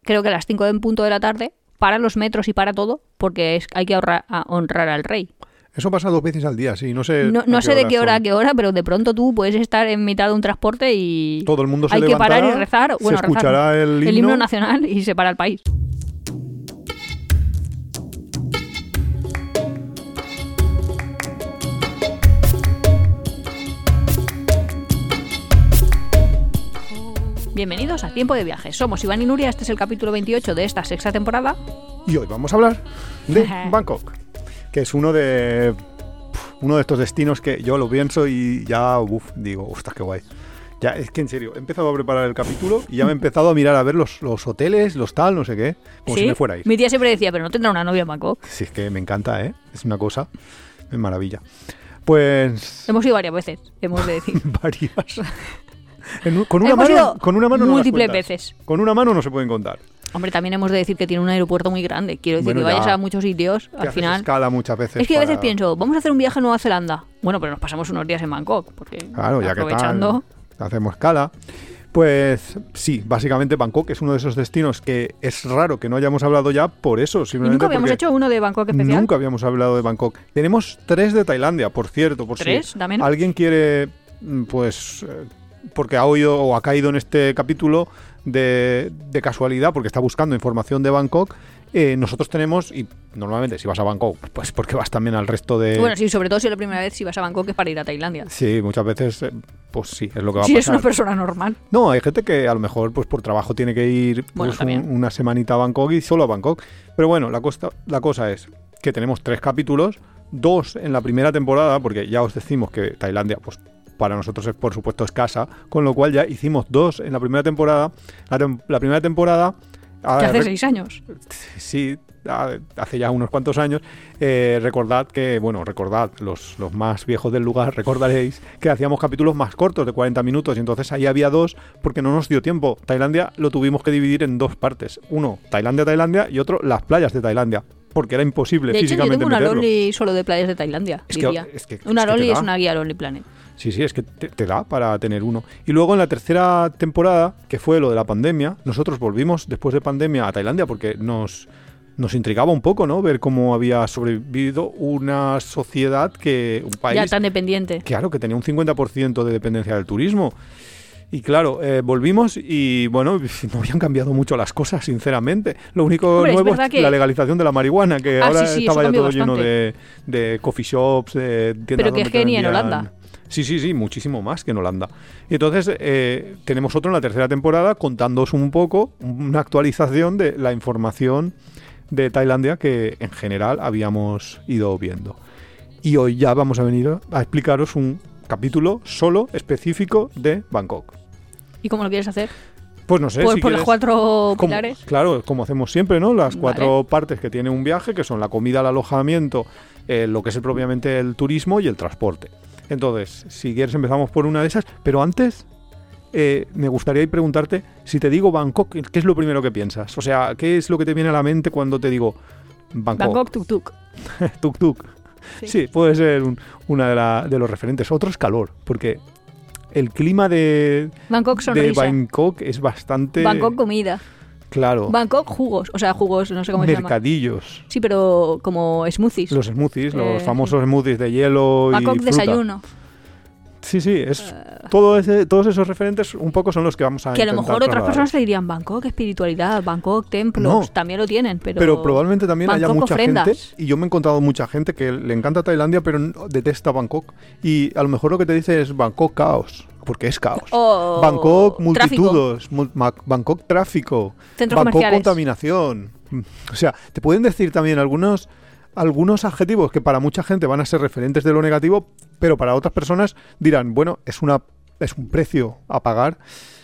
creo que a las 5 en punto de la tarde, para los metros y para todo, porque hay que honrar al rey. Eso pasa 2 veces al día, sí. No sé, no sé de qué hora a qué hora, pero de pronto tú puedes estar en mitad de un transporte y todo el mundo se hay que parar y levantará, rezar. Bueno, se escuchará rezar, el himno nacional y se para el país. Bienvenidos a Tiempo de Viajes. Somos Iván y Nuria, este es el capítulo 28 de esta 6ª temporada. Y hoy vamos a hablar de Bangkok, que es uno de estos destinos que yo lo pienso y ya digo, ostras, qué guay. Ya, es que en serio, he empezado a preparar el capítulo y ya me he empezado a mirar a ver los hoteles, los tal, no sé qué, como si me fuera a ir. Mi tía siempre decía, pero no tendrá una novia en Bangkok. Sí, es que me encanta, es una cosa, es maravilla. Pues... Hemos ido varias veces, hemos de decir. Varias. Con una mano múltiples veces. Con una mano no se pueden contar. Hombre, también hemos de decir que tiene un aeropuerto muy grande. Quiero decir, bueno, que vayas a muchos sitios, al final... escala muchas veces. Es que a veces pienso, vamos a hacer un viaje a Nueva Zelanda. Bueno, pero nos pasamos unos días en Bangkok, porque claro, ya aprovechando... que tal, hacemos escala. Pues sí, básicamente Bangkok es uno de esos destinos que es raro que no hayamos hablado ya por eso. ¿Y nunca habíamos hecho uno de Bangkok especial? Nunca habíamos hablado de Bangkok. Tenemos 3 de Tailandia, por cierto. Por ¿3? Si ¿Dame? alguien quiere, pues... porque ha oído o ha caído en este capítulo de casualidad, porque está buscando información de Bangkok. Nosotros tenemos, y normalmente si vas a Bangkok, pues porque vas también al resto de... Bueno, sí, sobre todo si la primera vez si vas a Bangkok es para ir a Tailandia. Sí, muchas veces, pues sí, es lo que va a pasar. Si es una persona normal. No, hay gente que a lo mejor pues por trabajo tiene que ir pues, una semanita a Bangkok y solo a Bangkok. Pero bueno, la cosa es que tenemos 3 capítulos, 2 en la primera temporada, porque ya os decimos que Tailandia, pues para nosotros es, por supuesto, es casa, con lo cual ya hicimos 2 en la primera temporada. La primera temporada... Que hace 6 años. Sí, hace ya unos cuantos años. Recordad, los más viejos del lugar, recordaréis que hacíamos capítulos más cortos de 40 minutos y entonces ahí había 2 porque no nos dio tiempo. Tailandia lo tuvimos que dividir en 2 partes. Uno, Tailandia y otro, las playas de Tailandia. Porque era imposible físicamente meterlo. De hecho, yo tengo una Lonely solo de playas de Tailandia, diría. Una Lonely es una guía Lonely Planet. Sí, es que te da para tener uno. Y luego en la tercera temporada, que fue lo de la pandemia, nosotros volvimos después de pandemia a Tailandia porque nos intrigaba un poco, ¿no? Ver cómo había sobrevivido una sociedad un país... Ya tan dependiente. Claro, que tenía un 50% de dependencia del turismo. Y claro, volvimos y bueno, no habían cambiado mucho las cosas, sinceramente. Lo único nuevo es la legalización de la marihuana, que ahora estaba ya todo lleno de coffee shops, de tiendas. Pero que es que ni en Holanda. Sí, muchísimo más que en Holanda. Y entonces tenemos otro en la tercera temporada contándoos un poco, una actualización de la información de Tailandia que en general habíamos ido viendo. Y hoy ya vamos a venir a explicaros un capítulo solo específico de Bangkok. ¿Y cómo lo quieres hacer? Pues no sé. Pues por los 4 pilares. Claro, como hacemos siempre, ¿no? Las 4 partes que tiene un viaje, que son la comida, el alojamiento, lo que es propiamente el turismo y el transporte. Entonces, si quieres empezamos por una de esas, pero antes me gustaría preguntarte, si te digo Bangkok, ¿qué es lo primero que piensas? O sea, ¿qué es lo que te viene a la mente cuando te digo Bangkok? Bangkok, tuk-tuk. Tuk-tuk. Sí, puede ser una de los referentes. Otro es calor, porque el clima de Bangkok es bastante... Bangkok comida. Claro. Bangkok jugos, o sea, jugos, no sé cómo se llama. Mercadillos. Sí, pero como smoothies. Los smoothies, los famosos smoothies de hielo Bangkok y fruta. Desayuno. Sí, es todos esos referentes un poco son los que vamos a que a lo intentar mejor otras trasladar. personas te dirían Bangkok Espiritualidad, Bangkok Templos, también lo tienen, pero probablemente también Bangkok haya mucha ofrendas. gente, y yo me he encontrado mucha gente que le encanta Tailandia pero detesta Bangkok, y a lo mejor lo que te dice es Bangkok caos, porque es caos. Bangkok multitudes, Bangkok tráfico, centros Bangkok comerciales. Contaminación. O sea, te pueden decir también algunos adjetivos que para mucha gente van a ser referentes de lo negativo, pero para otras personas dirán, bueno, es un precio a pagar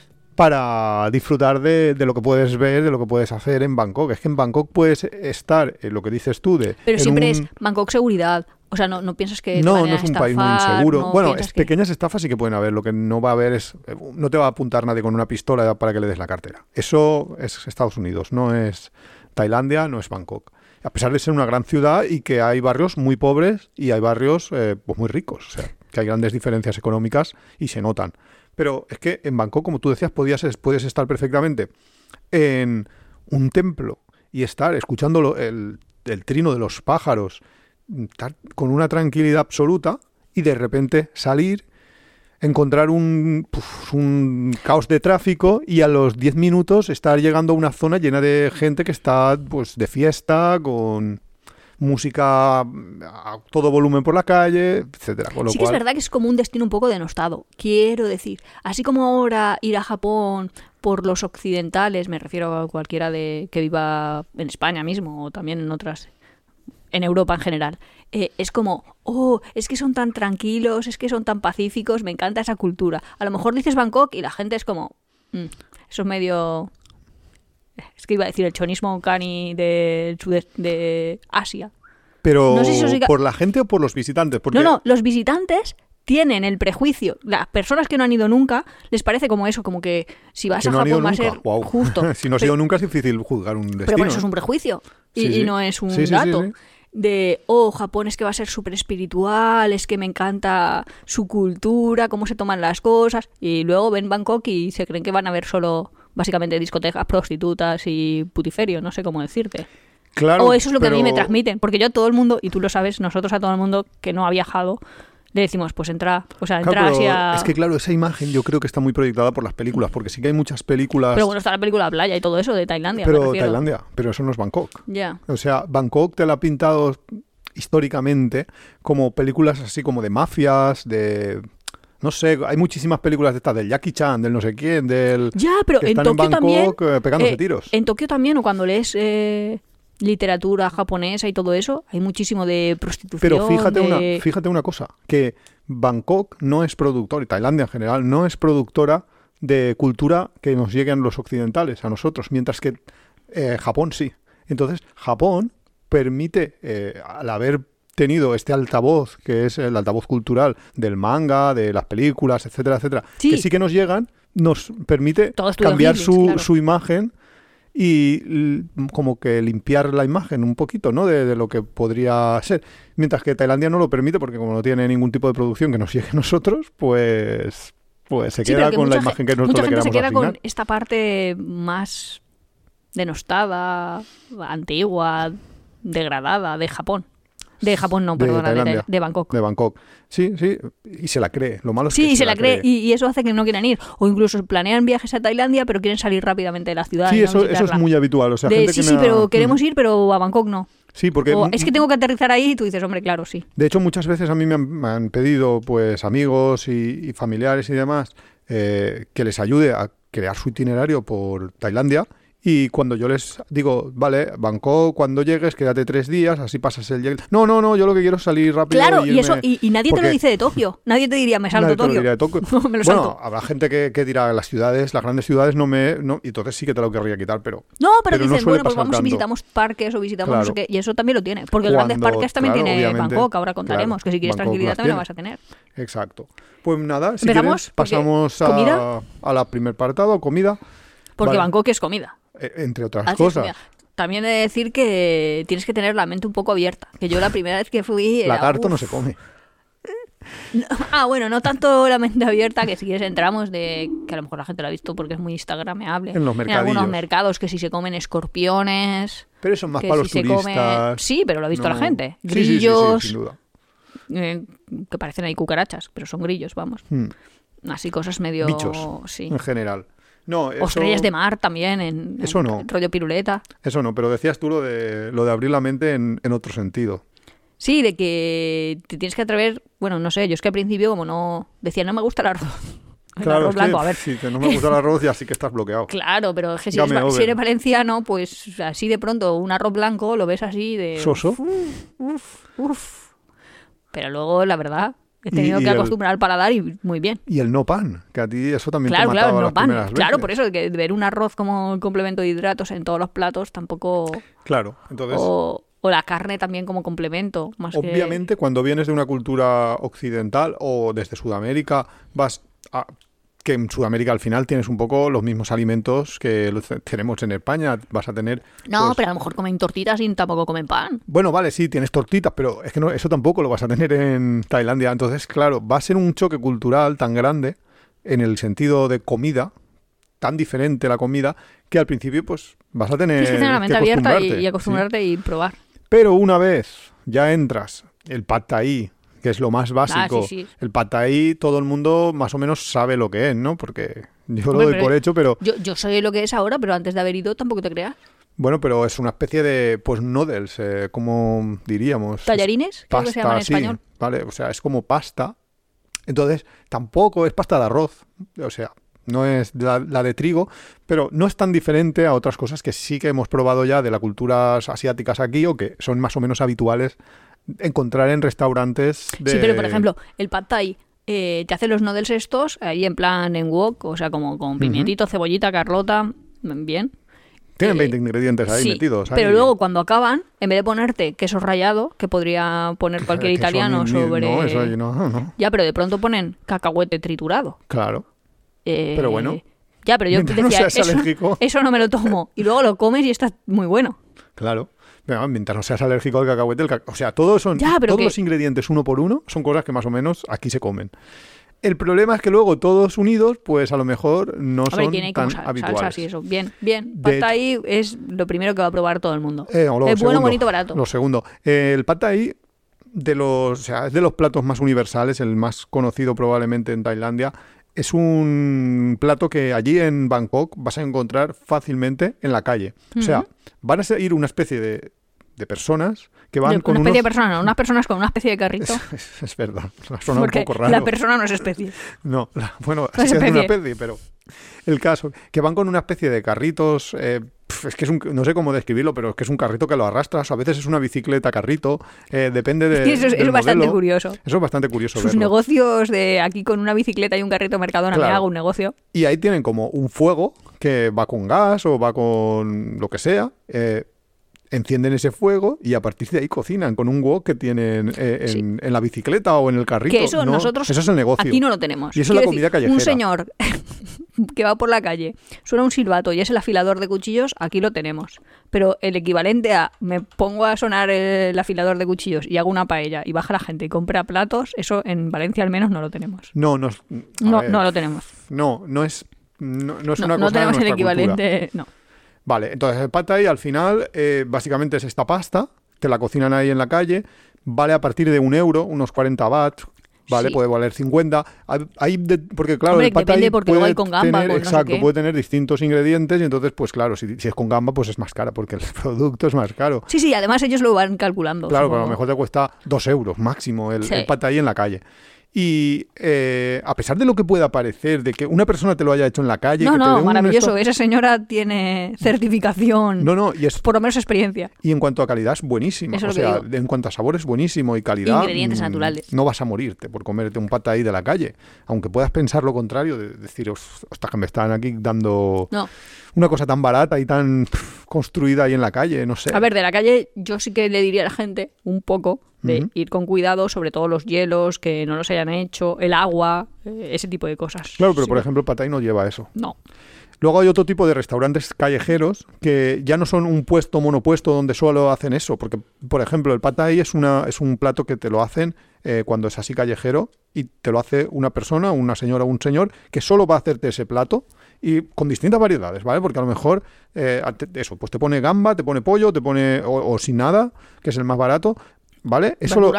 para disfrutar de lo que puedes ver, de lo que puedes hacer en Bangkok. Es que en Bangkok puedes estar, lo que dices tú, pero siempre es Bangkok seguridad. O sea, no piensas que no es un país muy inseguro. Bueno, pequeñas estafas sí que pueden haber. Lo que no va a haber es... No te va a apuntar nadie con una pistola para que le des la cartera. Eso es Estados Unidos, no es Tailandia, no es Bangkok. A pesar de ser una gran ciudad y que hay barrios muy pobres y hay barrios pues muy ricos. O sea, que hay grandes diferencias económicas y se notan. Pero es que en Bangkok, como tú decías, puedes estar perfectamente en un templo y estar escuchando el trino de los pájaros, estar con una tranquilidad absoluta y de repente salir, encontrar un caos de tráfico y a los 10 minutos estar llegando a una zona llena de gente que está pues de fiesta, con música a todo volumen por la calle, etcétera. Sí que es verdad que es como un destino un poco denostado, quiero decir. Así como ahora ir a Japón por los occidentales, me refiero a cualquiera que viva en España mismo o también en Europa en general, es como, es que son tan tranquilos, es que son tan pacíficos, me encanta esa cultura. A lo mejor dices Bangkok y la gente es como, eso es medio... Es que iba a decir el chonismo cani de Asia. Pero, no sé si ¿por la gente o por los visitantes? Porque... No, los visitantes tienen el prejuicio. Las personas que no han ido nunca, les parece como eso, como que si vas a Japón va a ser justo. Si no has ido nunca es difícil juzgar un destino. Pero por eso es un prejuicio y no es un dato. Sí. De, Japón es que va a ser súper espiritual, es que me encanta su cultura, cómo se toman las cosas. Y luego ven Bangkok y se creen que van a ver solo... básicamente discotecas, prostitutas y putiferios, no sé cómo decirte. Claro, o eso es lo que a mí me transmiten, porque yo a todo el mundo, y tú lo sabes, nosotros a todo el mundo que no ha viajado, le decimos, pues entra hacia... Es que claro, esa imagen yo creo que está muy proyectada por las películas, porque sí que hay muchas películas... Pero bueno, está la película Playa y todo eso de Tailandia, pero Tailandia, pero eso no es Bangkok. Ya. O sea, Bangkok te la ha pintado históricamente como películas así como de mafias, de... No sé, hay muchísimas películas de estas, del Jackie Chan, del no sé quién, del... Ya, pero en Tokio en Bangkok, también... pegándose tiros. En Tokio también, o cuando lees literatura japonesa y todo eso, hay muchísimo de prostitución. Pero fíjate una cosa, que Bangkok no es productor, y Tailandia en general, no es productora de cultura que nos lleguen los occidentales, a nosotros, mientras que Japón sí. Entonces, Japón permite, al haber tenido este altavoz, que es el altavoz cultural del manga, de las películas, etcétera, etcétera, que sí que nos llegan, nos permite cambiar su imagen y como que limpiar la imagen un poquito, ¿no? De lo que podría ser. Mientras que Tailandia no lo permite, porque como no tiene ningún tipo de producción que nos llegue a nosotros, pues se queda con la imagen que nosotros le queramos se queda asignar. Con esta parte más denostada, antigua, degradada de Japón. De Japón no, perdona, de Bangkok. De Bangkok. Sí, y se la cree. Lo malo es que sí, se la cree. Y eso hace que no quieran ir. O incluso planean viajes a Tailandia, pero quieren salir rápidamente de la ciudad. Sí, eso es muy habitual. O sea, gente que pero queremos ir, pero a Bangkok no. Sí, porque... es que tengo que aterrizar ahí y tú dices, hombre, claro, sí. De hecho, muchas veces a mí me han pedido pues amigos y familiares y demás que les ayude a crear su itinerario por Tailandia. Y cuando yo les digo, vale, Bangkok, cuando llegues, quédate 3 días, así pasas el... No, yo lo que quiero es salir rápido. Claro, y eso y nadie te lo dice de Tokio. Nadie te diría, me salto Tokio. No, me lo salto. Bueno, habrá gente que dirá, las grandes ciudades y entonces sí que te lo querría quitar, pero... No, pero dicen, bueno, pues vamos y visitamos parques o visitamos no sé qué, y eso también lo tiene. Porque grandes parques también tiene Bangkok, ahora contaremos, que si quieres Bangkok tranquilidad también la vas a tener. Exacto. Pues nada, si quieres, pasamos a la primer apartado, comida. Porque Bangkok es comida. Entre otras cosas. También he de decir que tienes que tener la mente un poco abierta. Que yo la primera vez que fui... Lagarto no se come. Bueno, no tanto la mente abierta, que si quieres entramos que a lo mejor la gente lo ha visto porque es muy instagrameable. En los mercadillos. En algunos mercados que si se comen escorpiones... Pero eso es más para los turistas. Sí, pero lo ha visto la gente. Grillos... Sí, sin duda. Que parecen ahí cucarachas, pero son grillos, vamos. Así cosas medio... Bichos, en general. No, eso... Estrellas de mar también, en rollo piruleta. Eso no, pero decías tú lo de abrir la mente en otro sentido. Sí, de que te tienes que atrever... Bueno, no sé, yo es que al principio como no... Decía, no me gusta el arroz. Claro, arroz blanco, a ver. Sí, que no me gusta el arroz y así que estás bloqueado. Claro, pero es que si eres valenciano, pues así de pronto un arroz blanco lo ves así de... ¿Soso? Uf. Pero luego, la verdad... He tenido que acostumbrar al paladar y muy bien. Y el no pan, que a ti eso también te mataba el no las pan. primeras veces. Claro, por eso, que ver un arroz como complemento de hidratos en todos los platos tampoco... Claro, entonces... O la carne también como complemento. Obviamente, cuando vienes de una cultura occidental o desde Sudamérica, que en Sudamérica al final tienes un poco los mismos alimentos que tenemos en España. Vas a tener... No, pues, pero a lo mejor comen tortitas y tampoco comen pan. Bueno, vale, sí, tienes tortitas, pero es que no, eso tampoco lo vas a tener en Tailandia. Entonces, claro, va a ser un choque cultural tan grande en el sentido de comida tan diferente la comida que al principio pues vas a tener Tienes que tener la mente abierta y acostumbrarte y probar. Pero una vez ya entras, el pad thai, que es lo más básico, el pad thai todo el mundo más o menos sabe lo que es, ¿no? Porque yo lo doy por hecho, pero... Yo sé lo que es ahora, pero antes de haber ido tampoco te creas. Bueno, pero es una especie de, pues, noodles, como diríamos. ¿Tallarines? Creo que se llaman en español. Vale, o sea, es como pasta. Entonces, tampoco es pasta de arroz. O sea, no es la de trigo, pero no es tan diferente a otras cosas que sí que hemos probado ya de las culturas asiáticas aquí o que son más o menos habituales encontrar en restaurantes de... Sí, pero por ejemplo, el pad thai te hace los noodles estos ahí en plan en wok, o sea, como con pimientito, cebollita, carlota, bien. Tienen 20 ingredientes ahí metidos. Pero luego cuando acaban, en vez de ponerte queso rallado, que podría poner cualquier italiano sobre... No, eso ahí no. Ya, pero de pronto ponen cacahuete triturado. Claro. Pero bueno. Ya, pero yo decía, no seas alérgico. Eso no me lo tomo. Y luego lo comes y está muy bueno. Claro. Pero mientras no seas alérgico al cacahuete, o sea, todos los ingredientes uno por uno son cosas que más o menos aquí se comen. El problema es que luego todos unidos, pues a lo mejor no son tan habituales. Salsas y eso. Bien. Pad thai es lo primero que va a probar todo el mundo. Es bueno, bonito, barato. Lo segundo. El pad thai es de los platos más universales, el más conocido probablemente en Tailandia. Es un plato que allí en Bangkok vas a encontrar fácilmente en la calle. O sea, van a ser una especie de personas que van con una especie de personas, unas personas con una especie de carrito. Es verdad, suena un poco raro. La persona no es especie. No, sí es una especie, pero el caso, que van con una especie de carritos, es que no sé cómo describirlo, pero es que es un carrito que lo arrastras, a veces es una bicicleta carrito, depende de eso es bastante curioso. Eso es bastante curioso Sus verlo. Negocios de aquí con una bicicleta y un carrito Mercadona, me hago un negocio. Y ahí tienen como un fuego que va con gas o va con lo que sea, encienden ese fuego y a partir de ahí cocinan con un wok que tienen en la bicicleta o en el carrito. Que eso nosotros eso es el negocio. Aquí no lo tenemos. Y eso es la comida callejera. Un señor que va por la calle, suena un silbato y es el afilador de cuchillos, aquí lo tenemos. Pero el equivalente a me pongo a sonar el afilador de cuchillos y hago una paella y baja la gente y compra platos, eso en Valencia al menos no lo tenemos. No lo tenemos. No es una cosa. No tenemos de el equivalente, cultura. No. Vale, entonces el pad thai al final básicamente es esta pasta, te la cocinan ahí en la calle, vale a partir de €1, unos 40 baht, ¿vale? Sí. Puede valer 50. Porque claro, el pad thai depende porque luego hay con gamba. Puede tener distintos ingredientes y entonces, pues claro, si es con gamba, pues es más cara porque el producto es más caro. Sí, además ellos lo van calculando. Claro, pero a lo mejor te cuesta €2 máximo el pad thai en la calle. Y a pesar de lo que pueda parecer, de que una persona te lo haya hecho en la calle... No, maravilloso. Esa señora tiene certificación. Y es... Por lo menos experiencia. Y en cuanto a calidad es buenísimo. Eso o sea, en cuanto a sabor es buenísimo y calidad... Ingredientes naturales. No vas a morirte por comerte un pad thai de la calle. Aunque puedas pensar lo contrario, de decir, ostras, que me están aquí dando... Una cosa tan barata y tan construida ahí en la calle, no sé. A ver, de la calle yo sí que le diría a la gente un poco de ir con cuidado, sobre todo los hielos, que no los hayan hecho, el agua, ese tipo de cosas. Claro, pero por ejemplo el pad thai no lleva eso. No. Luego hay otro tipo de restaurantes callejeros que ya no son un monopuesto donde solo hacen eso, porque por ejemplo el pad thai es un plato que te lo hacen cuando es así callejero y te lo hace una persona, una señora o un señor que solo va a hacerte ese plato y con distintas variedades, ¿vale? Porque a lo mejor pues te pone gamba, te pone pollo, te pone o sin nada, que es el más barato, ¿vale?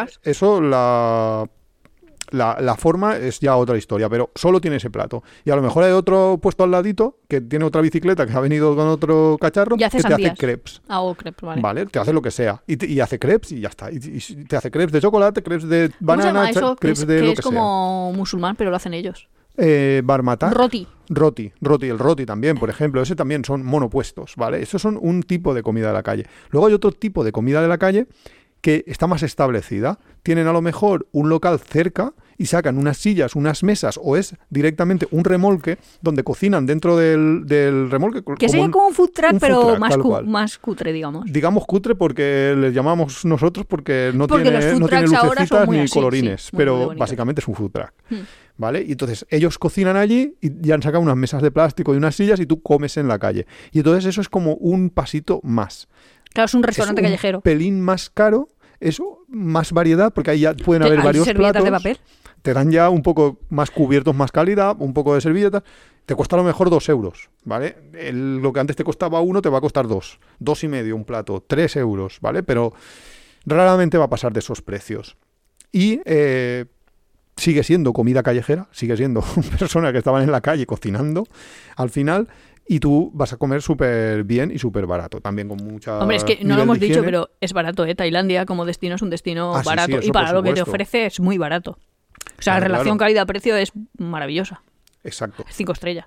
La forma es ya otra historia, pero solo tiene ese plato. Y a lo mejor hay otro puesto al ladito que tiene otra bicicleta que ha venido con otro cacharro que te hace crepes. Crepes, vale. Vale, te hace lo que sea. Y hace crepes y ya está. Y te hace crepes de chocolate, crepes de banana, crepes de lo que sea. Es como musulmán, pero lo hacen ellos. Barmatak. Roti, el roti también, por ejemplo. Ese también son monopuestos, ¿vale? Esos son un tipo de comida de la calle. Luego hay otro tipo de comida de la calle que está más establecida. Tienen a lo mejor un local cerca y sacan unas sillas, unas mesas, o es directamente un remolque donde cocinan dentro del remolque. Que sería como un food truck, pero más cutre, digamos. Digamos cutre porque les llamamos nosotros porque no tiene lucecitas ni colorines, pero básicamente es un food truck. ¿Vale? Y entonces ellos cocinan allí y ya han sacado unas mesas de plástico y unas sillas y tú comes en la calle. Y entonces eso es como un pasito más. Claro, es un restaurante callejero. Un pelín más caro, eso, más variedad, porque ahí ya pueden haber varios platos. De papel? Te dan ya un poco más cubiertos, más calidad, un poco de servilletas. te cuesta a lo mejor 2 euros, ¿vale? Lo que antes te costaba 1 te va a costar 2, 2,5 un plato, 3 euros, ¿vale? Pero raramente va a pasar de esos precios. Y sigue siendo comida callejera, sigue siendo personas que estaban en la calle cocinando al final, y tú vas a comer súper bien y súper barato, también con mucha... Hombre, es que no lo hemos dicho, pero es barato, ¿eh? Tailandia como destino es un destino barato, sí, y para lo que te ofrece es muy barato. O sea, la relación calidad-precio es maravillosa. Exacto. 5 estrellas.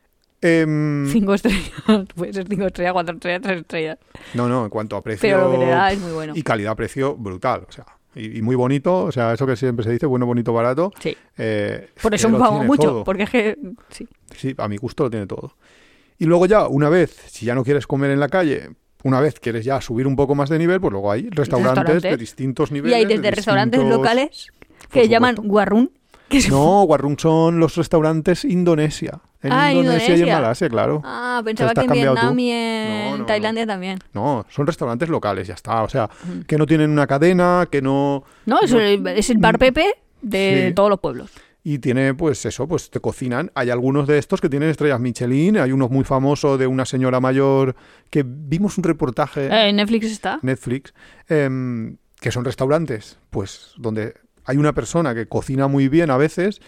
5 estrellas. Puede ser 5 estrellas, 4 estrellas, 3 estrellas. No, en cuanto a precio... Pero lo que le da es muy bueno. Y calidad-precio brutal, o sea... Y muy bonito, o sea, eso que siempre se dice, bueno, bonito, barato. Sí. Por eso vamos mucho, todo. Porque es que... Sí, a mi gusto lo tiene todo. Y luego ya, una vez, si ya no quieres comer en la calle, una vez quieres ya subir un poco más de nivel, pues luego hay restaurantes de distintos niveles. Y hay desde restaurantes locales que llaman warung. No, warung son los restaurantes Indonesia. En Indonesia y en Malasia, claro. Ah, pensaba que en Vietnam y en Tailandia también. No, son restaurantes locales, ya está. O sea, que no tienen una cadena, que no... No, es el bar Pepe de todos los pueblos. Y tiene, pues eso, pues te cocinan. Hay algunos de estos que tienen estrellas Michelin. Hay uno muy famoso de una señora mayor que vimos un reportaje... ¿En Netflix está? Netflix. Que son restaurantes, pues, donde hay una persona que cocina muy bien a veces...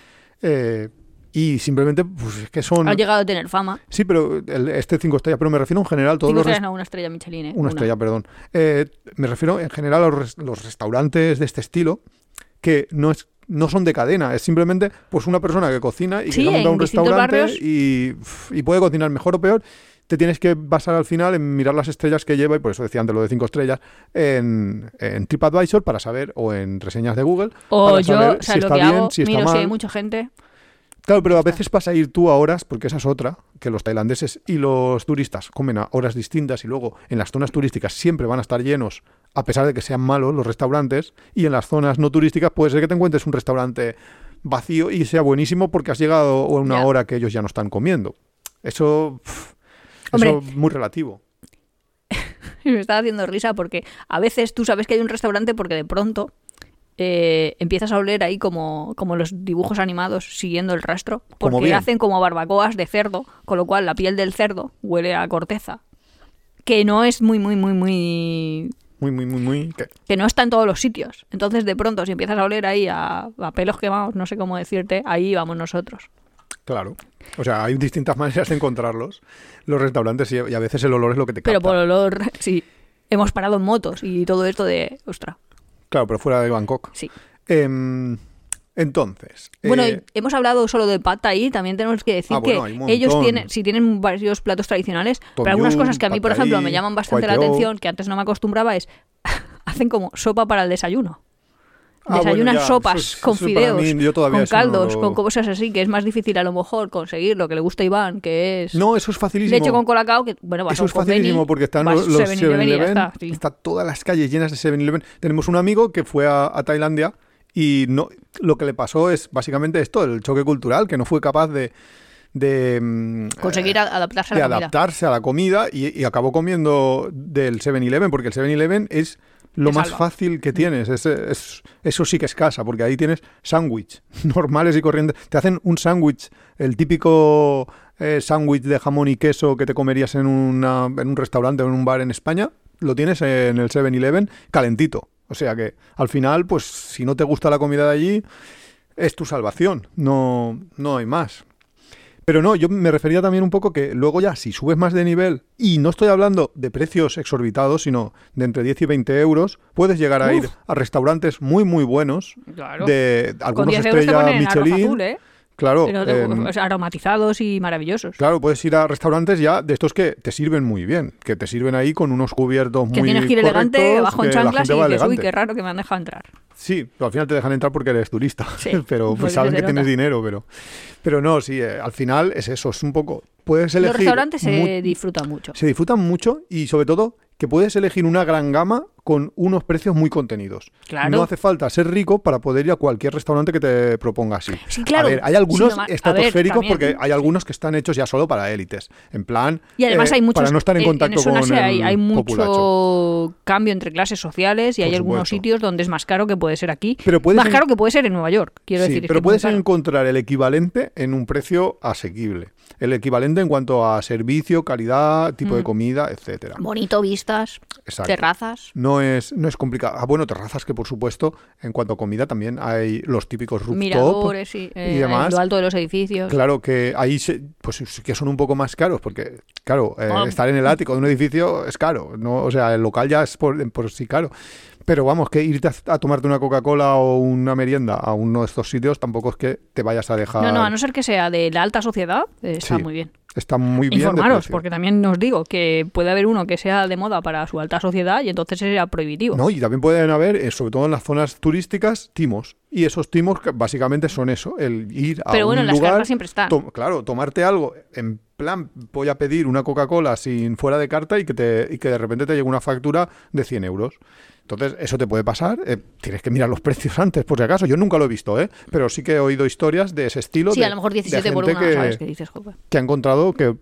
y simplemente, pues es que son... Ha llegado a tener fama. Sí, pero 5 estrellas, pero me refiero en general... 5 estrellas, no, una estrella Michelin, ¿eh? Una estrella, perdón. Me refiero en general a los restaurantes de este estilo, que no son de cadena, es simplemente pues una persona que cocina y que monta un restaurante y puede cocinar mejor o peor. Te tienes que basar al final en mirar las estrellas que lleva, y por eso decía antes lo de 5 estrellas, en TripAdvisor para saber, o en reseñas de Google, para saber si está bien, si está mal. Si hay mucha gente... Claro, pero a veces vas a ir tú a horas, porque esa es otra, que los tailandeses y los turistas comen a horas distintas, y luego en las zonas turísticas siempre van a estar llenos, a pesar de que sean malos los restaurantes, y en las zonas no turísticas puede ser que te encuentres un restaurante vacío y sea buenísimo porque has llegado a una hora que ellos ya no están comiendo. Eso es muy relativo. Me estaba haciendo risa porque a veces tú sabes que hay un restaurante porque de pronto... empiezas a oler ahí como los dibujos animados siguiendo el rastro, porque hacen como barbacoas de cerdo, con lo cual la piel del cerdo huele a corteza, que no es muy que no está en todos los sitios. Entonces de pronto si empiezas a oler ahí a pelos quemados, no sé cómo decirte, ahí vamos nosotros. Claro, o sea, hay distintas maneras de encontrarlos, los restaurantes, y a veces el olor es lo que te capta. Pero por olor, sí, hemos parado en motos y todo esto de, ostras. Claro, pero fuera de Bangkok. Sí. Entonces... Bueno, hemos hablado solo de Pad Thai, también tenemos que decir que ellos tienen varios platos tradicionales, pero algunas cosas que a mí, por ejemplo, me llaman bastante la atención, que antes no me acostumbraba, es hacen como sopa para el desayuno. Desayunan sopas con fideos, con caldos, con cosas así, que es más difícil a lo mejor conseguir lo que le gusta a Iván, que es... No, eso es facilísimo. Leche con colacao, que bueno, eso es facilísimo porque están los 7-Eleven, está todas las calles llenas de 7-Eleven. Tenemos un amigo que fue a Tailandia y lo que le pasó es básicamente esto, el choque cultural, que no fue capaz de conseguir adaptarse a la comida y acabó comiendo del 7-Eleven, porque el 7-Eleven es... lo más fácil que tienes, eso sí que es casa, porque ahí tienes sándwich normales y corrientes. Te hacen un sándwich, el típico sándwich de jamón y queso que te comerías en un restaurante o en un bar en España, lo tienes en el 7-Eleven calentito. O sea que al final, pues si no te gusta la comida de allí, es tu salvación, no hay más. Pero no, yo me refería también un poco que luego ya, si subes más de nivel, y no estoy hablando de precios exorbitados, sino de entre 10 y 20 euros, puedes llegar a ir a restaurantes muy, muy buenos, de algunos estrellas Michelin. Azul, ¿eh? Claro. Aromatizados y maravillosos. Claro, puedes ir a restaurantes ya de estos que te sirven muy bien, que te sirven ahí con unos cubiertos muy correctos. Que tienes que ir elegante, bajo en chanclas y dices, uy, qué raro que me han dejado entrar. Sí, pero al final te dejan entrar porque eres turista, sí, pero pues saben que tienes dinero, pero no, sí, al final es eso, es un poco... Puedes elegir... Los restaurantes se disfrutan mucho. Se disfrutan mucho y sobre todo que puedes elegir una gran gama con unos precios muy contenidos. Claro. No hace falta ser rico para poder ir a cualquier restaurante que te proponga así. Sí, claro. A ver, hay algunos Sí, estratosféricos porque hay algunos que están hechos ya solo para élites. En plan, y además hay muchos, para no estar en contacto en con Asia el hay mucho populacho. Cambio entre clases sociales y Por hay algunos supuesto. sitios donde es más caro que puede ser aquí. Pero más caro que puede ser en Nueva York, quiero sí, decir. pero es que puedes es muy caro. encontrar el equivalente en un precio asequible. El equivalente en cuanto a servicio, calidad, tipo de comida, etcétera. Bonito, vistas, Exacto. terrazas. No es complicado. Bueno, terrazas que por supuesto, en cuanto a comida también hay los típicos rooftop Miradores, sí, y demás. lo alto de los edificios. Claro que ahí pues sí que son un poco más caros porque, claro, estar en el ático de un edificio es caro. ¿No? O sea, el local ya es por sí caro. Pero vamos, que irte a tomarte una Coca-Cola o una merienda a uno de estos sitios tampoco es que te vayas a dejar... No, a no ser que sea de la alta sociedad, está muy bien. Está muy bien. Informaros, porque también os digo que puede haber uno que sea de moda para su alta sociedad y entonces sería prohibitivo. No, y también pueden haber, sobre todo en las zonas turísticas, timos. Y esos timos básicamente son eso, el ir a Pero bueno, un en las lugar, cartas siempre están. Claro, tomarte algo, en plan, voy a pedir una Coca-Cola sin fuera de carta y que de repente te llegue una factura de 100 euros. Entonces, eso te puede pasar. Tienes que mirar los precios antes, por si acaso. Yo nunca lo he visto, pero sí que he oído historias de ese estilo. Sí, a lo mejor 17 por una, ¿sabes? Que dices, joder. Que ha encontrado que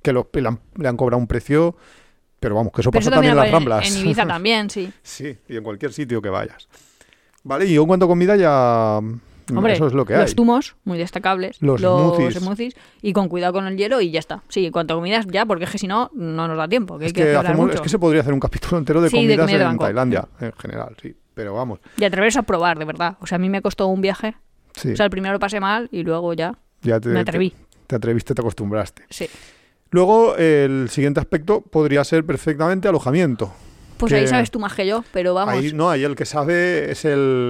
le han cobrado un precio, pero vamos, que eso pero pasa eso también en las en Ramblas. En Ibiza también, sí. Sí, y en cualquier sitio que vayas. Vale, y yo en cuanto a comida ya... Hombre, eso es lo que hay. Los zumos, muy destacables. Los smoothies. Y con cuidado con el hielo y ya está. Sí, en cuanto a comidas ya, porque es que si no, no nos da tiempo. Que es que se podría hacer un capítulo entero de comidas en Tailandia, en general, sí. Pero vamos. Y atreverse a probar, de verdad. O sea, a mí me costó un viaje. Sí. O sea, el primero lo pasé mal y luego ya me atreví. Te atreviste, te acostumbraste. Sí. Luego, el siguiente aspecto podría ser perfectamente alojamiento. Pues ahí sabes tú más que yo, pero vamos. Ahí el que sabe es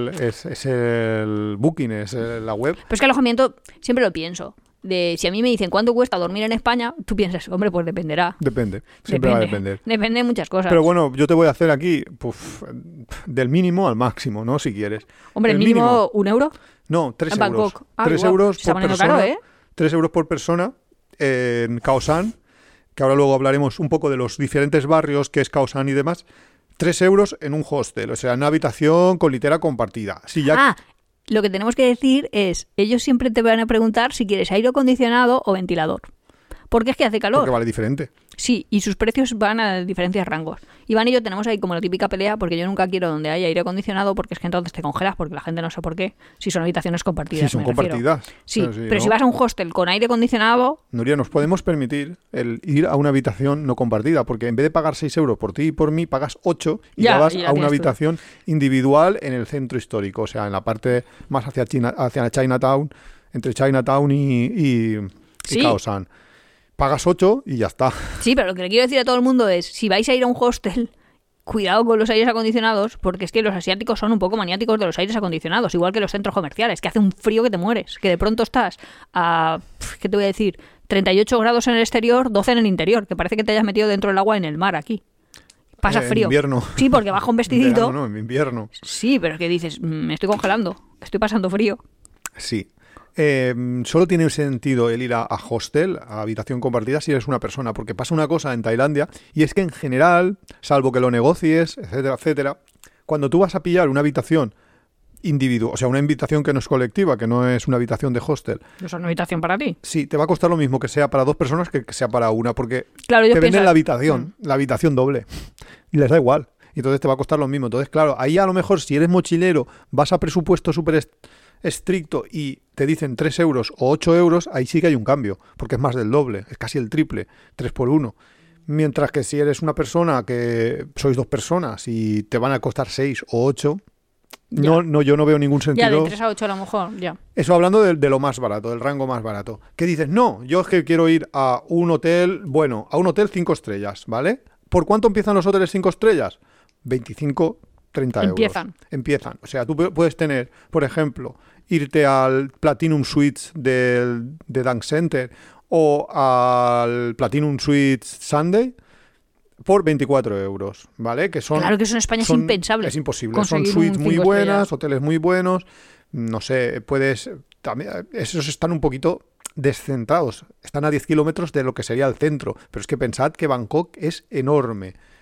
el Booking, es la web. Pero es que alojamiento siempre lo pienso. Si a mí me dicen cuánto cuesta dormir en España, tú piensas, hombre, pues dependerá. Depende, siempre va a depender. Depende de muchas cosas. Pero bueno, yo te voy a hacer aquí del mínimo al máximo, ¿no? Si quieres. Hombre, el mínimo, ¿1 euro? No, 3 en euros. Bangkok. 3 euros por persona. Caro, 3 euros por persona en Khao San, que ahora luego hablaremos un poco de los diferentes barrios que es Khao San y demás. 3 euros en un hostel, o sea, en una habitación con litera compartida. Si ya... Lo que tenemos que decir es, ellos siempre te van a preguntar si quieres aire acondicionado o ventilador. Porque es que hace calor. Porque vale diferente. Sí, y sus precios van a diferentes rangos. Iván y yo tenemos ahí como la típica pelea, porque yo nunca quiero donde haya aire acondicionado, porque es que entonces te congelas, porque la gente no sé por qué, si son habitaciones compartidas. Sí, son compartidas. Sí, pero si vas a un hostel con aire acondicionado... Nuria, nos podemos permitir el ir a una habitación no compartida, porque en vez de pagar 6 euros por ti y por mí, pagas 8 y ya vas a una habitación individual en el centro histórico, o sea, en la parte más hacia Chinatown, entre Chinatown y Khao San. Pagas 8 y ya está. Sí, pero lo que le quiero decir a todo el mundo es, si vais a ir a un hostel, cuidado con los aires acondicionados, porque es que los asiáticos son un poco maniáticos de los aires acondicionados, igual que los centros comerciales, que hace un frío que te mueres, que de pronto estás a, ¿qué te voy a decir? 38 grados en el exterior, 12 en el interior, que parece que te hayas metido dentro del agua en el mar aquí. Pasa frío. En invierno. Sí, porque baja un vestidito. No, en invierno. Sí, pero que dices, me estoy congelando, estoy pasando frío. Sí. Solo tiene sentido el ir a hostel, a habitación compartida, si eres una persona, porque pasa una cosa en Tailandia, y es que en general, salvo que lo negocies, etcétera, etcétera, cuando tú vas a pillar una habitación individual, o sea, una habitación que no es colectiva, que no es una habitación de hostel. ¿No es una habitación para ti? Sí, te va a costar lo mismo que sea para 2 personas que sea para una, porque claro, te venden la habitación doble, y les da igual. Y entonces te va a costar lo mismo. Entonces, claro, ahí a lo mejor si eres mochilero, vas a presupuesto súper estricto y te dicen 3 euros o 8 euros, ahí sí que hay un cambio, porque es más del doble, es casi el triple, 3 por 1. Mientras que si eres una persona que sois 2 personas y te van a costar 6 o 8, yo no veo ningún sentido. Ya, de 3 a 8 a lo mejor, ya. Eso hablando de lo más barato, del rango más barato. ¿Qué dices? No, yo es que quiero ir a un hotel, a un hotel 5 estrellas, ¿vale? ¿Por cuánto empiezan los hoteles 5 estrellas? 25, 30 euros. Empiezan. O sea, tú puedes tener, por ejemplo, irte al Platinum Suites de Dunk Center o al Platinum Suites Sunday por 24 euros, ¿vale? Que son, claro que eso en España es impensable. Es imposible. Son suites muy buenas, hoteles muy buenos. No sé, también, esos están un poquito descentrados. Están a 10 kilómetros de lo que sería el centro. Pero es que pensad que Bangkok es enorme.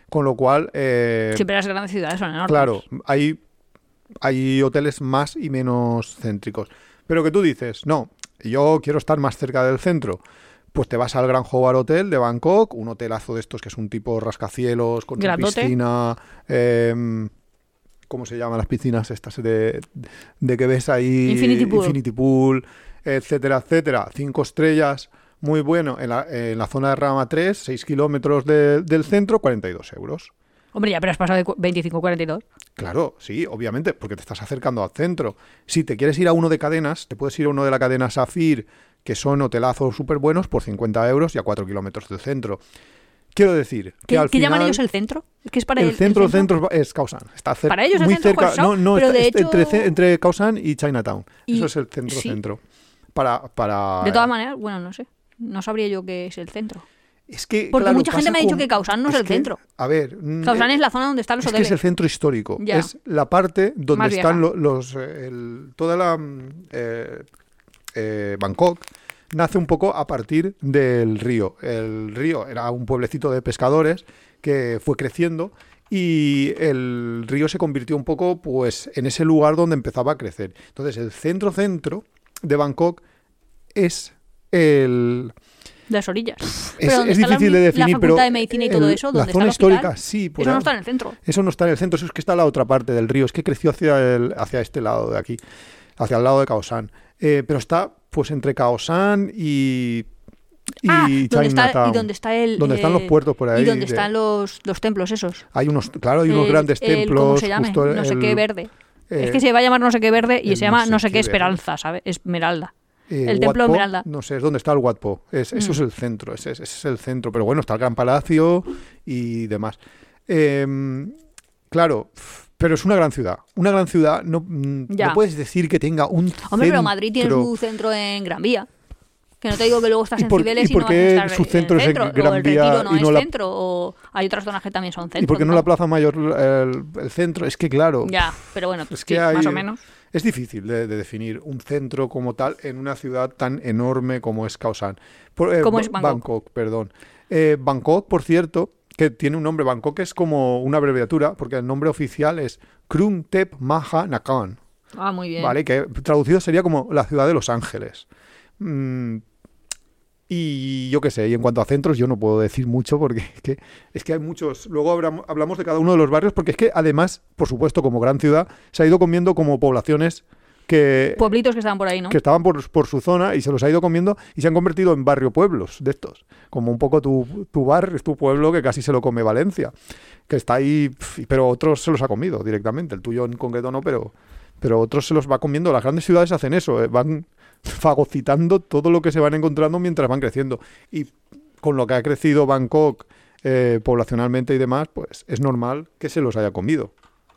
Con lo cual... siempre las grandes ciudades son enormes. Claro, hay hoteles más y menos céntricos. Pero que tú dices, no, yo quiero estar más cerca del centro. Pues te vas al Grand Hobart Hotel de Bangkok, un hotelazo de estos que es un tipo rascacielos, con su piscina... ¿cómo se llaman las piscinas estas de que ves ahí? Infinity Pool, etcétera, etcétera. 5 estrellas, muy bueno. En la zona de Rama 3, 6 kilómetros del centro, 42 euros. Hombre, ya, pero has pasado de 25 a 42. Claro, sí, obviamente, porque te estás acercando al centro. Si te quieres ir a uno de cadenas, te puedes ir a uno de la cadena Safir, que son hotelazos súper buenos, por 50 euros y a 4 kilómetros del centro. Quiero decir que al final... ¿Qué llaman ellos el centro? ¿Qué es para el centro es Khao San. Está para ellos muy el centro cerca. No, pero está de hecho... entre Khao San y Chinatown. Eso es el centro. Para... De todas maneras, bueno, no sé. No sabría yo qué es el centro. Es que, porque claro, mucha gente me ha dicho que Khao San no es el centro. A ver... Khao San es la zona donde están los hoteles. Es que es el centro histórico. Ya. Es la parte donde más están toda la... Bangkok nace un poco a partir del río. El río era un pueblecito de pescadores que fue creciendo y el río se convirtió un poco pues en ese lugar donde empezaba a crecer. Entonces el centro de Bangkok es el... Las orillas. Es difícil de definir, la pero Facultad de Medicina y todo eso, la donde zona está el histórica, hospital, sí. Eso no está en el centro. Eso no está en el centro, eso es que está en la otra parte del río. Es que creció hacia este lado de aquí, hacia el lado de Khao San. Pero está pues entre Khao San y Chinatown. Donde están los puertos por ahí. Y donde están los templos esos. Hay unos grandes templos. ¿Cómo se llama? No sé qué verde. Es que se va a llamar no sé qué verde y se llama no sé qué Esperanza, ¿sabes? Esmeralda. El templo Esmeralda. No sé, es donde está el Wat Po. Eso es el centro, ese es el centro. Pero bueno, está el Gran Palacio y demás. Claro, pero es una gran ciudad. Una gran ciudad, no puedes decir que tenga un centro. Hombre, pero Madrid tiene su centro en Gran Vía. Que no te digo que luego estás en Cibeles y no vas a estar su centro en el centro. Es en Gran o el Vía Retiro no y no es centro. O hay otras zonas que también son centro. ¿Y por qué no la Plaza Mayor el centro? Es que claro. Ya, pero bueno, es que más o menos. Es difícil de definir un centro como tal en una ciudad tan enorme como es Khao San. Como es Bangkok, perdón. Bangkok, por cierto, que tiene un nombre. Bangkok es como una abreviatura, porque el nombre oficial es Krung Thep Maha Nakhon. Ah, muy bien. ¿Vale? Que traducido sería como la ciudad de Los Ángeles. Y yo qué sé, y en cuanto a centros yo no puedo decir mucho porque es que hay muchos. Luego hablamos de cada uno de los barrios porque es que además, por supuesto, como gran ciudad, se ha ido comiendo como poblaciones pueblitos que estaban por ahí, ¿no? Que estaban por su zona y se los ha ido comiendo y se han convertido en pueblos de estos. Como un poco tu barrio, tu pueblo que casi se lo come Valencia. Que está ahí, pero otros se los ha comido directamente. El tuyo en concreto no, pero otros se los va comiendo. Las grandes ciudades hacen eso, van fagocitando todo lo que se van encontrando mientras van creciendo. Y con lo que ha crecido Bangkok poblacionalmente y demás, pues es normal que se los haya comido.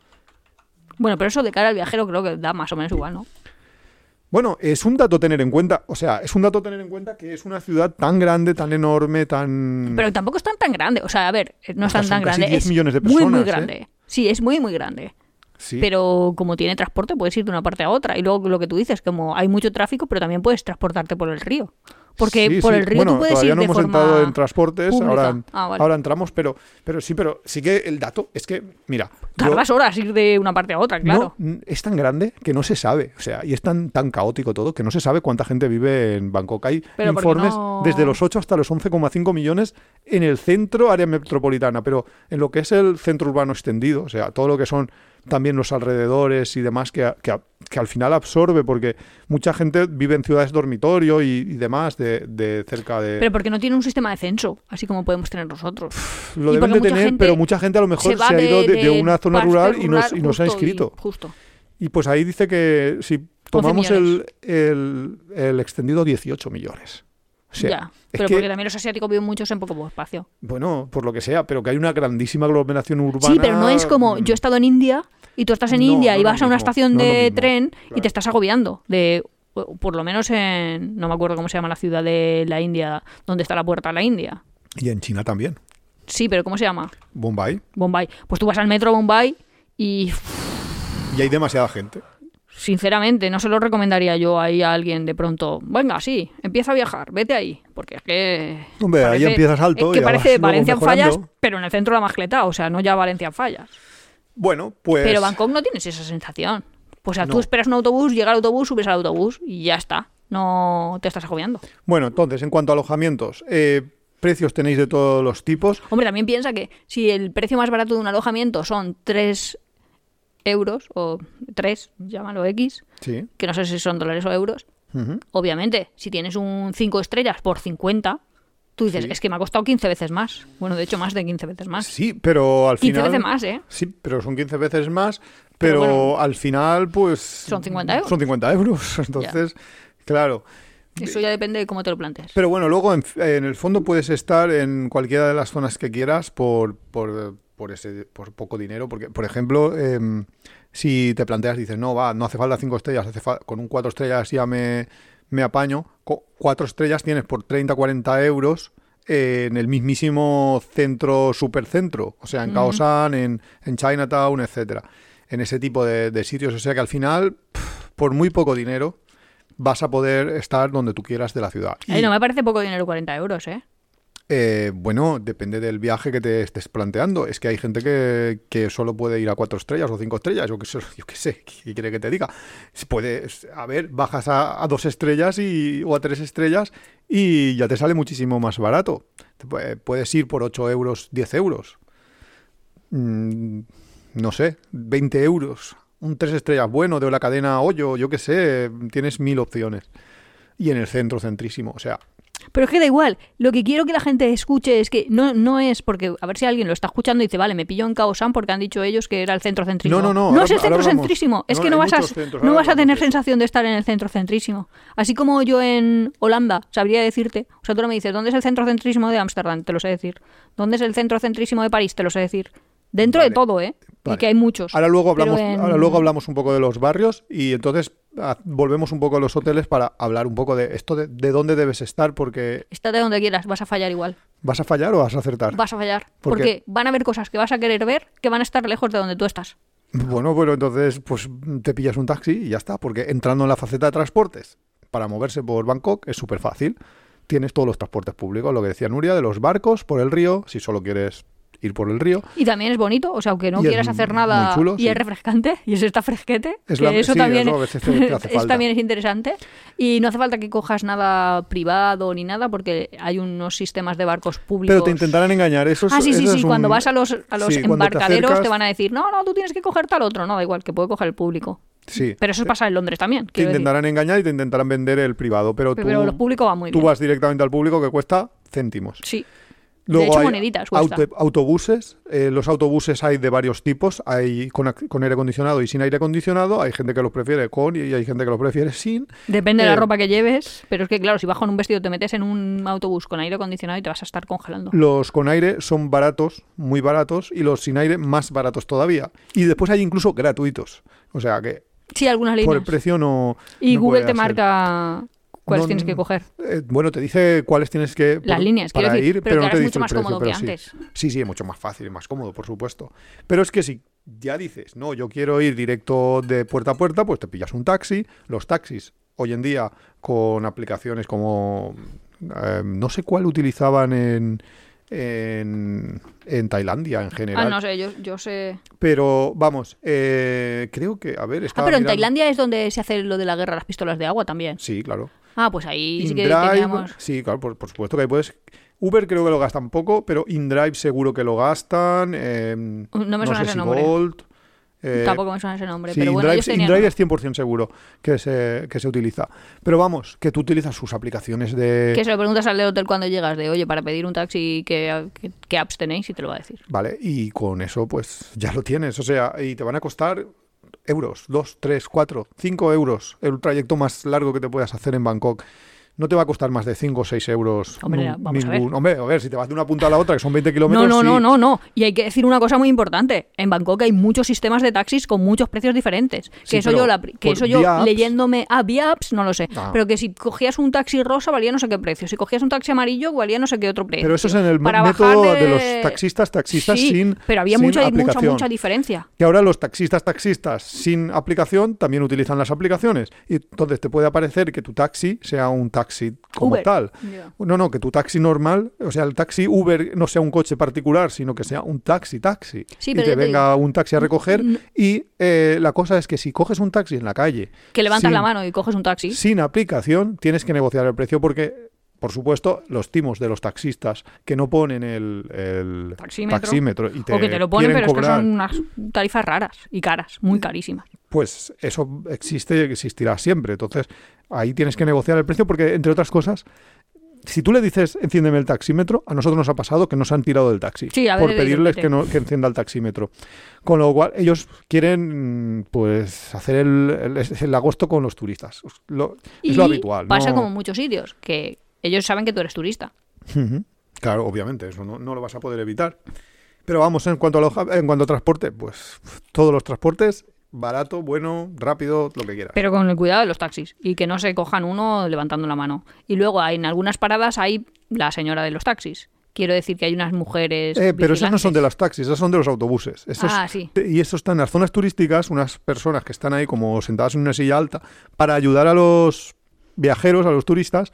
Bueno, pero eso de cara al viajero creo que da más o menos igual, ¿no? Bueno, es un dato a tener en cuenta. O sea, es un dato a tener en cuenta que es una ciudad tan grande, tan enorme, tan... Pero tampoco es tan grande. O sea, a ver, no es tan grande. 10 millones de personas, muy grande. Sí, es muy grande. Sí. Pero como tiene transporte, puedes ir de una parte a otra. Y luego lo que tú dices, como hay mucho tráfico, pero también puedes transportarte por el río. Porque sí, por el río tú puedes ir de forma no hemos entrado en transportes, vale. ahora entramos, pero sí que el dato es que, mira... Tardas horas ir de una parte a otra, claro. No, es tan grande que no se sabe, o sea, y es tan caótico todo que no se sabe cuánta gente vive en Bangkok. Hay informes desde los 8 hasta los 11,5 millones en el centro, área metropolitana, pero en lo que es el centro urbano extendido, o sea, todo lo que son también los alrededores y demás que al final absorbe, porque mucha gente vive en ciudades dormitorio y demás de cerca de... Pero porque no tiene un sistema de censo, así como podemos tener nosotros. Lo deben de tener, pero mucha gente a lo mejor se ha ido de una zona rural y no se ha inscrito. Justo. Y pues ahí dice que si tomamos el extendido, 18 millones. O sea, ya, pero porque también los asiáticos viven muchos en poco espacio. Bueno, por lo que sea, pero que hay una grandísima aglomeración urbana. Sí, pero no es como yo he estado en India y tú estás en India y vas a una estación de tren y te estás agobiando. Por lo menos no me acuerdo cómo se llama la ciudad de la India, donde está la puerta a la India. Y en China también. Sí, pero ¿cómo se llama? Bombay. Pues tú vas al metro Bombay y hay demasiada gente. sinceramente, no se lo recomendaría yo ahí a alguien de pronto. Venga, sí, empieza a viajar, vete ahí. Porque es que... Hombre, ahí empiezas alto. Es que parece Valencia en Fallas, pero en el centro de la Mascletá. O sea, no ya Valencia en Fallas. Bueno, pues... Pero Bangkok no tienes esa sensación. O sea, tú esperas un autobús, llega el autobús, subes al autobús y ya está. No te estás agobiando. Bueno, entonces, en cuanto a alojamientos... precios tenéis de todos los tipos. Hombre, también piensa que si el precio más barato de un alojamiento son 3 euros, o 3, llámalo X, sí, que no sé si son dólares o euros, obviamente, si tienes un 5 estrellas por 50, tú dices, es que me ha costado 15 veces más. Bueno, de hecho, más de 15 veces más. Sí, pero al final... 15 veces más, ¿eh? Sí, pero son 15 veces más, pero bueno, al final, pues... Son 50 euros. Son 50 euros, entonces, claro... Eso ya depende de cómo te lo plantees. Pero bueno, luego en el fondo puedes estar en cualquiera de las zonas que quieras por poco dinero. Porque, por ejemplo, si te planteas, dices, no hace falta 5 estrellas, con un 4 estrellas ya me apaño. 4 estrellas tienes por 30, 40 euros en el mismísimo centro, supercentro. O sea, en Khao San, en Chinatown, etcétera. En ese tipo de sitios. O sea que al final, por muy poco dinero... vas a poder estar donde tú quieras de la ciudad. No me parece poco dinero 40 euros, ¿eh? Bueno, depende del viaje que te estés planteando. Es que hay gente que solo puede ir a 4 estrellas o 5 estrellas. Yo qué sé, ¿qué quiere que te diga? Bajas a 2 estrellas o a 3 estrellas y ya te sale muchísimo más barato. Puedes ir por 8 euros, 10 euros. No sé, 20 euros. Un 3 estrellas bueno de la cadena Hoyo, yo qué sé, tienes 1000 opciones. Y en el centro centrísimo, o sea... Pero es que da igual, lo que quiero que la gente escuche es que no es porque, a ver si alguien lo está escuchando y dice, vale, me pillo en Khao San porque han dicho ellos que era el centro centrísimo. No es el centro centrísimo, es que no vas a tener sensación de estar en el centro centrísimo. Así como yo en Holanda sabría decirte, o sea, tú no me dices, ¿dónde es el centro centrísimo de Ámsterdam? Te lo sé decir. ¿Dónde es el centro centrísimo de París? Te lo sé decir. Dentro de todo, ¿eh? Vale. Y que hay muchos. Ahora luego hablamos un poco de los barrios y entonces volvemos un poco a los hoteles para hablar un poco de esto de dónde debes estar, porque... Estate donde quieras, vas a fallar igual. ¿Vas a fallar o vas a acertar? Vas a fallar, porque van a haber cosas que vas a querer ver que van a estar lejos de donde tú estás. Bueno, entonces pues te pillas un taxi y ya está, porque entrando en la faceta de transportes para moverse por Bangkok es súper fácil. Tienes todos los transportes públicos, lo que decía Nuria, de los barcos por el río, si solo quieres... ir por el río. Y también es bonito, o sea, aunque no quieras hacer nada chulo, y es refrescante, y está fresquete, eso también también es interesante. Y no hace falta que cojas nada privado ni nada, porque hay unos sistemas de barcos públicos. Pero te intentarán engañar, eso sí. Cuando vas a los embarcaderos te van a decir, no, tú tienes que coger tal otro. No, da igual, que puede coger el público. Sí. Pero eso pasa en Londres también. Te intentarán engañar y te intentarán vender el privado, pero los públicos van muy bien. Tú vas directamente al público, que cuesta céntimos. Sí. Luego de hecho, moneditas cuesta. Autobuses. Los autobuses hay de varios tipos. Hay con aire acondicionado y sin aire acondicionado. Hay gente que los prefiere con y hay gente que los prefiere sin. Depende de la ropa que lleves. Pero es que, claro, si vas con un vestido te metes en un autobús con aire acondicionado y te vas a estar congelando. Los con aire son baratos, muy baratos, y los sin aire más baratos todavía. Y después hay incluso gratuitos. O sea que... Sí, algunas líneas. Por el precio no... Y no Google te marca... ¿Cuáles tienes que coger? Bueno, te dice cuáles tienes que... Las líneas, quiero decir, ir, pero no que te es dice mucho más precio, cómodo que antes. Sí, es mucho más fácil y más cómodo, por supuesto. Pero es que si ya dices, no, yo quiero ir directo de puerta a puerta, pues te pillas un taxi. Los taxis, hoy en día, con aplicaciones como... no sé cuál utilizaban en Tailandia en general. No sé, yo sé. Pero vamos, creo que, a ver, pero en Tailandia es donde se hace lo de la guerra a las pistolas de agua también. Sí, claro. Pues ahí sí que InDrive, teníamos... Sí, claro, por supuesto que ahí puedes... Uber creo que lo gastan poco, pero InDrive seguro que lo gastan. No me suena ese nombre. Bolt, tampoco me suena ese nombre. Sí, pero bueno, InDrive es 100% seguro que se utiliza. Pero vamos, que tú utilizas sus aplicaciones de... Que se lo preguntas al de hotel cuando llegas de, oye, para pedir un taxi, ¿qué apps tenéis? Y te lo va a decir. Vale, y con eso pues ya lo tienes. O sea, y te van a costar... euros, 2, 3, 4, 5 euros el trayecto más largo que te puedas hacer en Bangkok. no te va a costar más de 5 o 6 euros. Hombre, vamos a ver. Hombre, a ver, si te vas de una punta a la otra, que son 20 kilómetros... No. Y hay que decir una cosa muy importante. En Bangkok hay muchos sistemas de taxis con muchos precios diferentes. Que sí, eso yo leyéndome... vía apps, no lo sé. Pero que si cogías un taxi rosa valía no sé qué precio. Si cogías un taxi amarillo valía no sé qué otro precio. Pero eso es en el método de los taxistas sí, sin pero había sin mucha diferencia. Que ahora los taxistas sin aplicación también utilizan las aplicaciones. Y entonces te puede aparecer que tu taxi sea un taxi como Uber. tal. Yeah. No, que tu taxi normal, o sea, el taxi Uber no sea un coche particular, sino que sea un taxi. Sí, y pero te venga un taxi a recoger. Y la cosa es que si coges un taxi en la calle... Que levantas la mano y coges un taxi. Sin aplicación, tienes que negociar el precio porque... Por supuesto, los timos de los taxistas que no ponen el taxímetro y o que te lo ponen, pero cobrar, es que son unas tarifas raras y caras, muy carísimas. Pues eso existirá siempre. Entonces, ahí tienes que negociar el precio porque, entre otras cosas, si tú le dices enciéndeme el taxímetro, a nosotros nos ha pasado que nos han tirado del taxi por pedirles que encienda el taxímetro. Con lo cual, ellos quieren pues hacer el agosto con los turistas. Es lo habitual. Pasa como en muchos sitios, que ellos saben que tú eres turista. Claro, obviamente, eso no lo vas a poder evitar. Pero vamos, en cuanto a transporte, pues todos los transportes, barato, bueno, rápido, lo que quieras. Pero con el cuidado de los taxis y que no se cojan uno levantando la mano. Y luego en algunas paradas hay la señora de los taxis. Quiero decir que hay unas mujeres pero esas no son de los taxis, esas son de los autobuses. Sí. Y eso está en las zonas turísticas, unas personas que están ahí como sentadas en una silla alta para ayudar a los viajeros, a los turistas,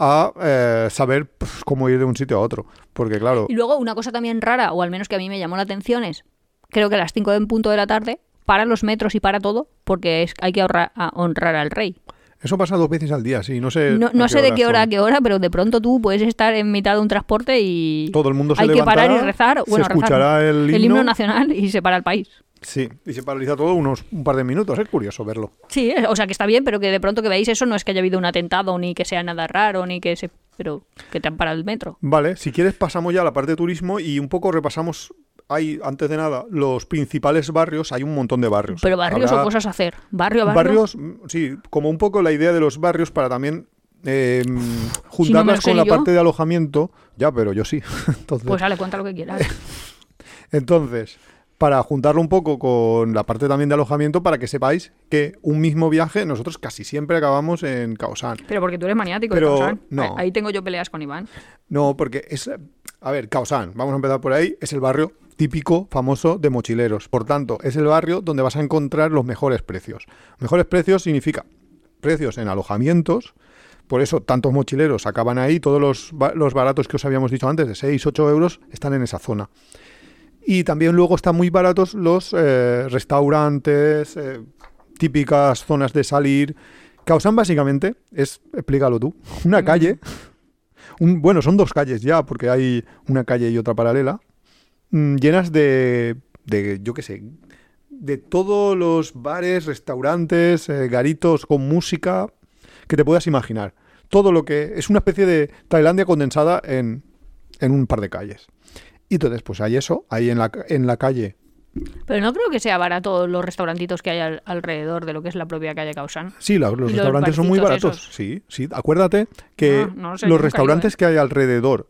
a saber cómo ir de un sitio a otro. Porque claro... Y luego una cosa también rara, o al menos que a mí me llamó la atención, es creo que a las 5 en punto de la tarde para los metros y para todo, porque hay que honrar al rey. Eso pasa 2 veces al día, sí. No sé de qué hora a qué hora, pero de pronto tú puedes estar en mitad de un transporte y todo el mundo se hay levantará, que parar y rezar. Bueno, se escuchará el himno nacional y se para el país. Sí, y se paraliza todo un par de minutos. Es curioso verlo. Sí, o sea que está bien, pero que de pronto que veáis eso no es que haya habido un atentado, ni que sea nada raro, pero que te han parado el metro. Vale, si quieres pasamos ya a la parte de turismo y un poco repasamos... antes de nada, los principales barrios, hay un montón de barrios. Pero barrios o cosas a hacer. ¿Barrio a barrio? Barrios, sí, como un poco la idea de los barrios para también juntarlas con la parte de alojamiento. Ya, pero yo sí. Entonces, pues dale, cuenta lo que quieras. Entonces, para juntarlo un poco con la parte también de alojamiento, para que sepáis que un mismo viaje, nosotros casi siempre acabamos en Khao San. Pero porque tú eres maniático de Khao San. No. Ahí tengo yo peleas con Iván. No, porque es... A ver, Khao San, vamos a empezar por ahí, es el barrio típico, famoso de mochileros. Por tanto, es el barrio donde vas a encontrar los mejores precios. Mejores precios significa precios en alojamientos. Por eso tantos mochileros acaban ahí. Todos los baratos que os habíamos dicho antes, de 6, 8 euros, están en esa zona. Y también luego están muy baratos los restaurantes, típicas zonas de salir. Khao San básicamente es, explícalo tú, una calle. Bueno, son 2 calles ya, porque hay una calle y otra paralela, llenas de yo qué sé, de todos los bares, restaurantes, garitos con música que te puedas imaginar. Todo lo que es una especie de Tailandia condensada en un par de calles. Y entonces, pues hay eso, ahí en la calle. Pero no creo que sea barato los restaurantitos que hay alrededor de lo que es la propia calle Khao San. Sí, los restaurantes son muy baratos. Esos. Sí. Acuérdate que no sé, los restaurantes que hay alrededor,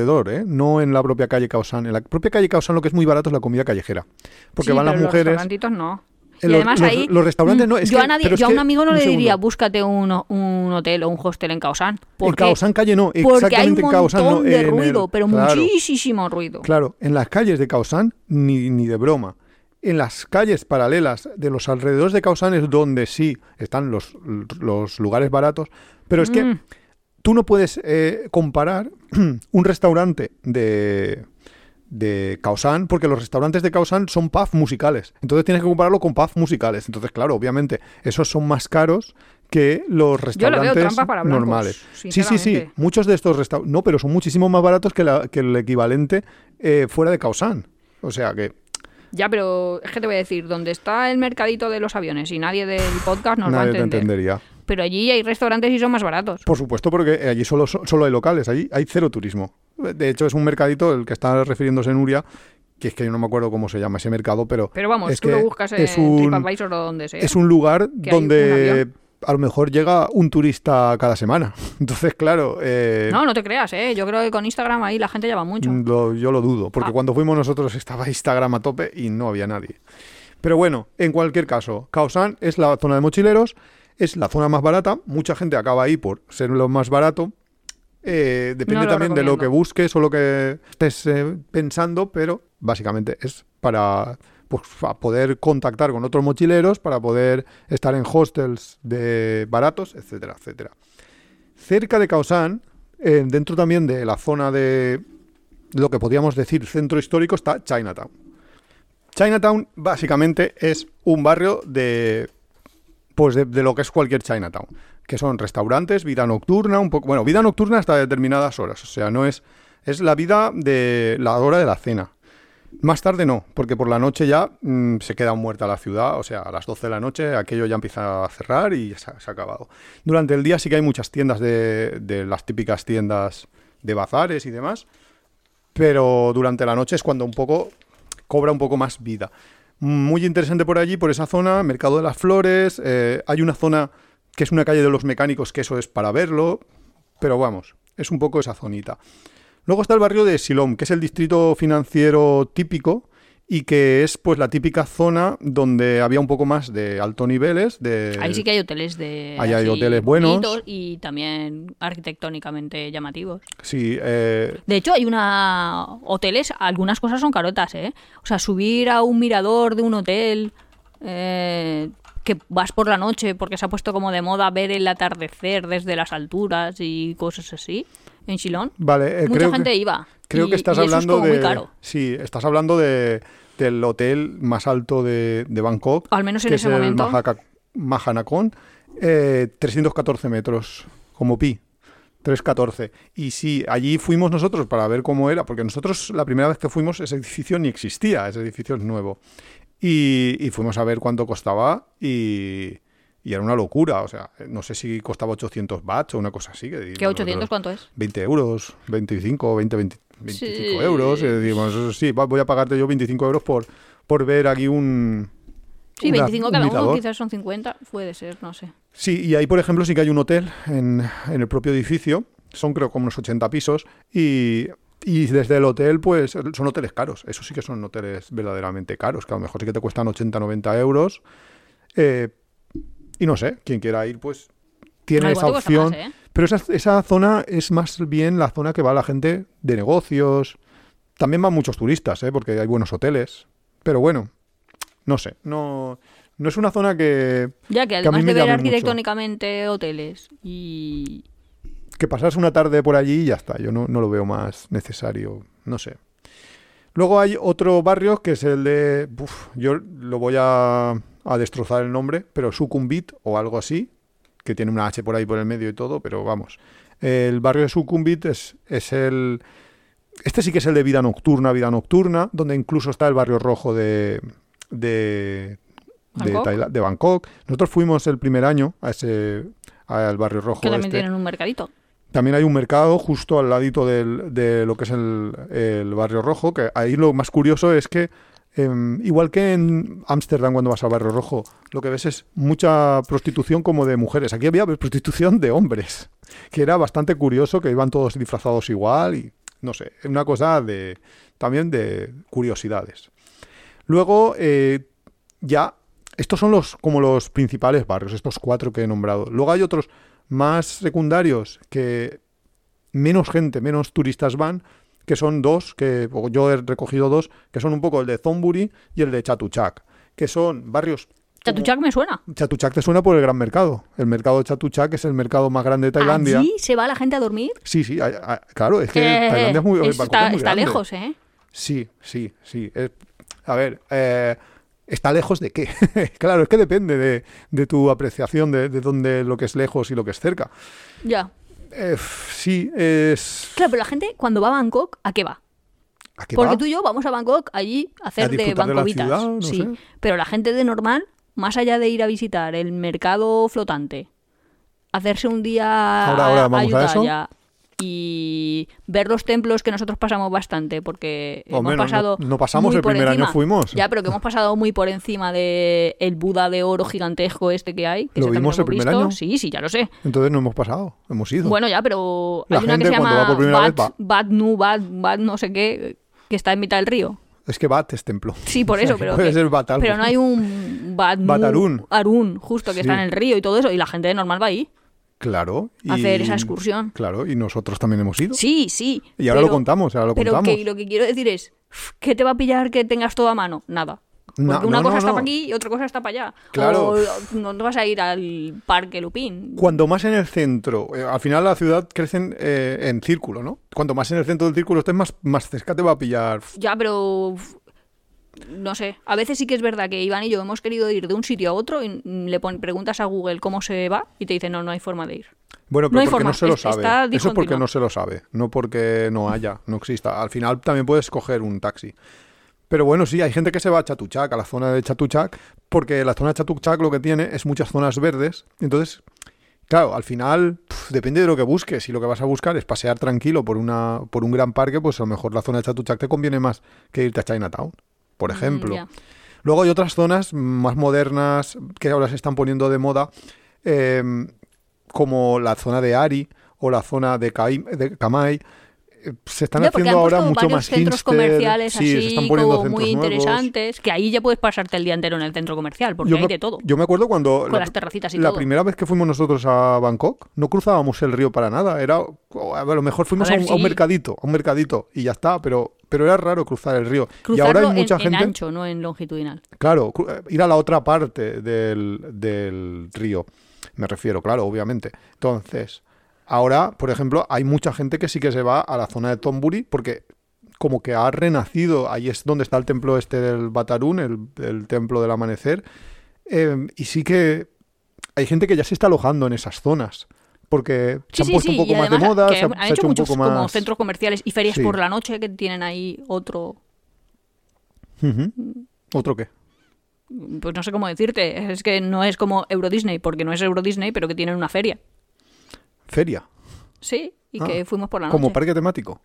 no en la propia calle Khao San. En la propia calle Khao San lo que es muy barato es la comida callejera. Porque van las mujeres... Los restaurantitos no. Y además ahí... Los restaurantes no... Yo a un amigo no le diría búscate un hotel o un hostel en Khao San. En Khao San calle no, exactamente en Khao San no. Porque hay un montón de ruido, pero claro, muchísimo ruido. Claro, en las calles de Khao San ni de broma. En las calles paralelas de los alrededores de Khao San es donde sí están los lugares baratos, pero es que tú no puedes comparar un restaurante de Khao San, porque los restaurantes de Khao San son pubs musicales. Entonces tienes que compararlo con pubs musicales. Entonces, claro, obviamente, esos son más caros que los restaurantes normales. Sí. Muchos de estos restaurantes... No, pero son muchísimo más baratos que el equivalente fuera de Khao San. O sea que... Ya, pero es que te voy a decir, donde está el mercadito de los aviones y nadie del podcast nos va a entender. Nadie te entendería. Pero allí hay restaurantes y son más baratos. Por supuesto, porque allí solo hay locales, allí hay cero turismo. De hecho, es un mercadito, el que está refiriéndose Nuria, que es que yo no me acuerdo cómo se llama ese mercado, pero... Pero vamos, es tú lo buscas en TripAdvisor o donde sea. Es un lugar donde a lo mejor llega un turista cada semana. Entonces, claro... No te creas, ¿eh? Yo creo que con Instagram ahí la gente ya va mucho. Yo lo dudo, porque cuando fuimos nosotros estaba Instagram a tope y no había nadie. Pero bueno, en cualquier caso, Khao San es la zona de mochileros, es la zona más barata, mucha gente acaba ahí por ser lo más barato. Depende también de lo que busques o lo que estés pensando, pero básicamente es para poder contactar con otros mochileros, para poder estar en hostels de baratos, etcétera, etcétera. Cerca de Khao San, dentro también de la zona de lo que podríamos decir centro histórico, está Chinatown. Chinatown básicamente es un barrio de lo que es cualquier Chinatown, que son restaurantes, vida nocturna, vida nocturna hasta determinadas horas, o sea, no es la vida de la hora de la cena. Más tarde no, porque por la noche ya se queda muerta la ciudad, o sea, a las 12 de la noche aquello ya empieza a cerrar y se ha acabado. Durante el día sí que hay muchas tiendas de las típicas tiendas de bazares y demás, pero durante la noche es cuando cobra un poco más vida. Muy interesante por allí, por esa zona, Mercado de las Flores, hay una zona que es una calle de los mecánicos, que eso es para verlo, pero vamos, es un poco esa zonita. Luego está el barrio de Silom, que es el distrito financiero típico y que es pues la típica zona donde había un poco más de alto niveles. Ahí sí que hay hoteles Ahí hay hoteles buenos. Y también arquitectónicamente llamativos. Sí. De hecho, hay hoteles, algunas cosas son carotas, ¿eh? O sea, subir a un mirador de un hotel... que vas por la noche porque se ha puesto como de moda ver el atardecer desde las alturas y cosas así en Shillong. Vale, mucha gente iba. Creo que estás hablando eso es como muy caro. Sí, estás hablando del hotel más alto de Bangkok. Al menos en ese momento. Mahanakhon, 314 metros, como pi. 314. Y sí, allí fuimos nosotros para ver cómo era, porque nosotros la primera vez que fuimos ese edificio ni existía, ese edificio es nuevo. Y fuimos a ver cuánto costaba y era una locura. O sea, no sé si costaba 800 bahts o una cosa así. ¿Qué 800 cuánto es? 20 euros, 25 euros. Y decimos, sí, voy a pagarte yo 25 euros por ver aquí Sí, 25 cada uno, quizás son 50, puede ser, no sé. Sí, y ahí, por ejemplo, sí que hay un hotel en el propio edificio. Son creo como unos 80 pisos y desde el hotel, pues, son hoteles caros. Eso sí que son hoteles verdaderamente caros, que a lo mejor sí que te cuestan 80, 90 euros. Y no sé, quien quiera ir, pues, tiene esa opción. Más, ¿eh? Pero esa zona es más bien la zona que va la gente de negocios. También van muchos turistas, porque hay buenos hoteles. Pero bueno, no sé, no es una zona que... Ya que además de ver arquitectónicamente hoteles y... Que pasarse una tarde por allí y ya está. Yo no lo veo más necesario. No sé. Luego hay otro barrio que es el de... yo lo voy a destrozar el nombre, pero Sukhumvit o algo así, que tiene una H por ahí por el medio y todo, pero vamos. El barrio de Sukhumvit es el... Este sí que es el de vida nocturna, donde incluso está el barrio rojo de Bangkok. Nosotros fuimos el primer año al barrio rojo. Que también tienen un mercadito. También hay un mercado justo al ladito de lo que es el barrio rojo, que ahí lo más curioso es que, igual que en Ámsterdam cuando vas al barrio rojo, lo que ves es mucha prostitución como de mujeres. Aquí había prostitución de hombres, que era bastante curioso, que iban todos disfrazados igual y no sé, una cosa también de curiosidades. Luego, ya, estos son como los principales barrios, estos 4 que he nombrado. Luego hay otros más secundarios que menos turistas van, que son 2, que yo he recogido 2, que son un poco el de Thonburi y el de Chatuchak, que son barrios... Chatuchak me suena. Chatuchak te suena por el gran mercado. El mercado de Chatuchak es el mercado más grande de Tailandia. ¿Allí se va la gente a dormir? Sí, claro, es que Tailandia es muy está lejos, ¿eh? Sí. A ver... ¿Está lejos de qué? Claro, es que depende de tu apreciación de dónde lo que es lejos y lo que es cerca. Ya. Sí, es... Claro, pero la gente cuando va a Bangkok, ¿a qué va? ¿A qué Porque va? tú y yo vamos a Bangkok allí a hacer de bancovitas. No sí, sé. Pero la gente de normal, más allá de ir a visitar el mercado flotante, hacerse un día ahora vamos a eso. y ver los templos que nosotros pasamos bastante, porque Hombre, hemos pasado no pasamos, muy el por primer encima. año fuimos. Ya, pero que hemos pasado muy por encima de el Buda de oro gigantesco este que hay. Que ¿Lo ese también vimos el primer visto. año? Sí, ya lo sé. Entonces no hemos pasado, hemos ido. Bueno, ya, pero La hay una que gente se cuando va por llama primera vez va. Bat no sé qué, que está en mitad del río. Es que Bat es templo. Sí, por eso, pero puede ser Bat algo. pero no hay un Bat Arun, justo, que está en el río y todo eso, y la gente normal va ahí. Claro. A hacer esa excursión. Claro, y nosotros también hemos ido. Sí. Y ahora lo contamos, Pero que lo que quiero decir es, ¿qué te va a pillar que tengas todo a mano? Nada. Porque una cosa está para aquí y otra cosa está para allá. Claro. O no vas a ir al Parque Lupín. Cuando más en el centro, al final la ciudad crece en círculo, ¿no? Cuanto más en el centro del círculo estés, más cerca te va a pillar. Ya, pero no sé. A veces sí que es verdad que Iván y yo hemos querido ir de un sitio a otro y le preguntas a Google cómo se va y te dice no hay forma de ir. Bueno, pero porque no se lo está sabe. Eso es porque discontinuado. no se lo sabe, no porque no exista. Al final también puedes coger un taxi. Pero bueno, sí, hay gente que se va a Chatuchak, a la zona de Chatuchak, porque la zona de Chatuchak lo que tiene es muchas zonas verdes. Entonces, claro, al final depende de lo que busques. Si lo que vas a buscar es pasear tranquilo por un gran parque, pues a lo mejor la zona de Chatuchak te conviene más que irte a Chinatown, por ejemplo. Ya. Luego hay otras zonas más modernas que ahora se están poniendo de moda, como la zona de Ari o la zona de Kamai. Se están Ya, porque haciendo han ahora puesto mucho varios más centros hipster. comerciales Sí, se así están poniendo como centros muy nuevos. interesantes, que ahí ya puedes pasarte el día entero en el centro comercial, porque hay de todo. Yo me acuerdo cuando Con las terracitas y la todo. primera vez que fuimos nosotros a Bangkok, no cruzábamos el río para nada. A lo mejor fuimos A ver, a un sí. mercadito y ya está, pero era raro cruzar el río. Y Cruzarlo ahora hay mucha en gente. ancho, no en longitudinal. Claro, ir a la otra parte del río, me refiero, claro, obviamente. Entonces, ahora, por ejemplo, hay mucha gente que sí que se va a la zona de Thonburi porque como que ha renacido, ahí es donde está el templo este del Batarún, el templo del amanecer, y sí que hay gente que ya se está alojando en esas zonas. Porque se han puesto un poco y más de además moda, que se han ha hecho hecho un muchos poco más... como centros comerciales y ferias Sí. por la noche que tienen ahí otro... Ujú. ¿Otro qué? Pues no sé cómo decirte, es que no es como Euro Disney, porque no es Euro Disney, pero que tienen una feria. Feria. Sí, y que fuimos por la noche. Como parque temático.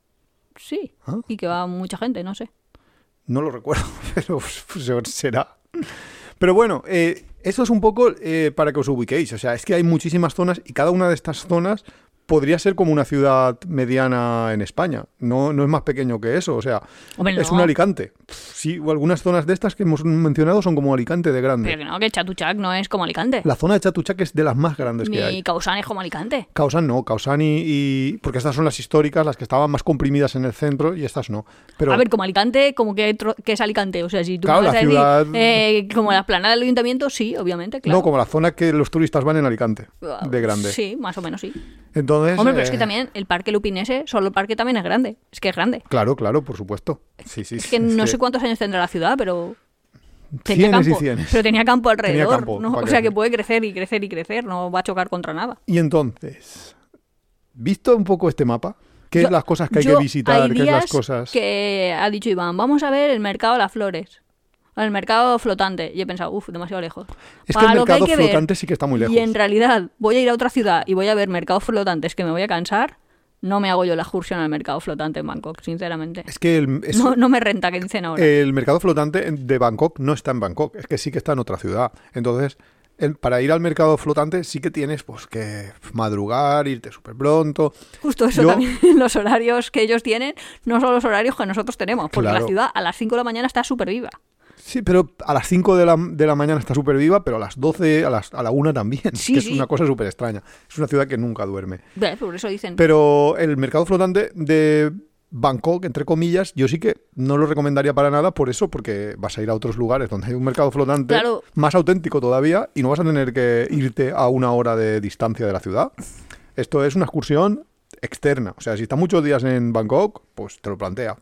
Sí, Ah. y que va mucha gente, no sé. No lo recuerdo, pero será. Pero bueno, eso es un poco para que os ubiquéis. O sea, es que hay muchísimas zonas y cada una de estas zonas podría ser como una ciudad mediana en España. No es más pequeño que eso. O sea, Hombre, es no. un Alicante. Sí, o algunas zonas de estas que hemos mencionado son como Alicante de grande. Pero que no, que Chatuchak no es como Alicante. La zona de Chatuchak es de las más grandes que Ni hay. Causan es como Alicante. Causan no, Causan porque estas son las históricas, las que estaban más comprimidas en el centro y estas no. Pero A ver, como Alicante, como que es Alicante. O sea, si tú Claro, me vas la a decir, ciudad- como la explanada del ayuntamiento, sí, obviamente, claro. no como la zona que los turistas van en Alicante, de grande. Sí, más o menos sí. Entonces, Hombre, pero es que también el parque Lupinese, solo el parque también es grande. Es que es grande. Claro, por supuesto. Sí, Es que no sé cuántos años tendrá la ciudad, pero Cienes y campo. cienes. Pero tenía campo alrededor. campo ¿no? para O sea que crecer. puede crecer y crecer y crecer, no va a chocar contra nada. Y entonces, visto un poco este mapa, ¿qué Yo- es las cosas que hay yo que visitar? hay ¿Qué es las días cosas? que ha dicho Iván, vamos a ver el mercado de las flores. El mercado flotante. Y he pensado, demasiado lejos. Es que Para el lo que hay mercado que ver, flotante sí que está muy lejos. Y en realidad voy a ir a otra ciudad y voy a ver mercados flotantes que me voy a cansar. No me hago yo la excursión al mercado flotante en Bangkok, sinceramente. Es que No me renta, que dicen ahora. el mercado flotante de Bangkok no está en Bangkok, es que sí que está en otra ciudad. Entonces, para ir al mercado flotante sí que tienes pues que madrugar, irte súper pronto. Justo eso yo- también, los horarios que ellos tienen no son los horarios que nosotros tenemos, porque Claro. la ciudad a las 5 de la mañana está súper viva. Sí, pero a las 5 de la mañana está súper viva, pero a las 12, a la 1 también, Sí, que es sí. una cosa súper extraña. Es una ciudad que nunca duerme. Por eso dicen. Pero el mercado flotante de Bangkok, entre comillas, yo sí que no lo recomendaría para nada por eso, porque vas a ir a otros lugares donde hay un mercado flotante Claro. más auténtico todavía y no vas a tener que irte a 1 hora de distancia de la ciudad. Esto es una excursión externa. O sea, si estás muchos días en Bangkok, pues te lo plantea,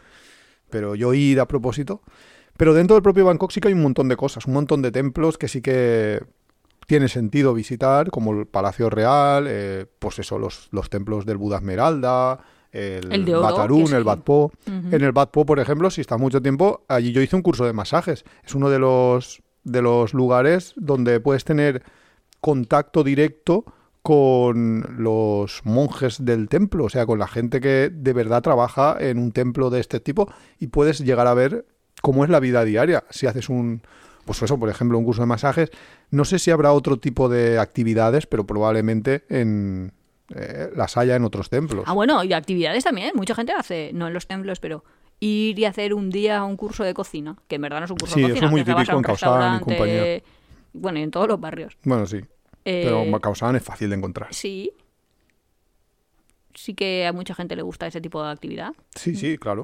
pero yo ir a propósito. Pero dentro del propio Bangkok sí que hay un montón de cosas, un montón de templos que sí que tiene sentido visitar, como el Palacio Real, pues eso, los templos del Buda Esmeralda, El de oro, Batarún, que el sí. Wat Po. Ujú. En el Wat Po, por ejemplo, si estás mucho tiempo, allí yo hice un curso de masajes. Es uno de los lugares donde puedes tener contacto directo con los monjes del templo, o sea, con la gente que de verdad trabaja en un templo de este tipo, y puedes llegar a ver cómo es la vida diaria. Si haces pues eso, por ejemplo, un curso de masajes, no sé si habrá otro tipo de actividades, pero probablemente las haya en otros templos. Bueno, y actividades también. Mucha gente hace, no en los templos, pero ir y hacer un día un curso de cocina, que en verdad no es un curso de cocina. Sí, eso es muy típico en Causán y compañía. Bueno, y en todos los barrios. Bueno, sí. Pero Causán es fácil de encontrar. Sí. Sí que a mucha gente le gusta ese tipo de actividad. Sí, claro.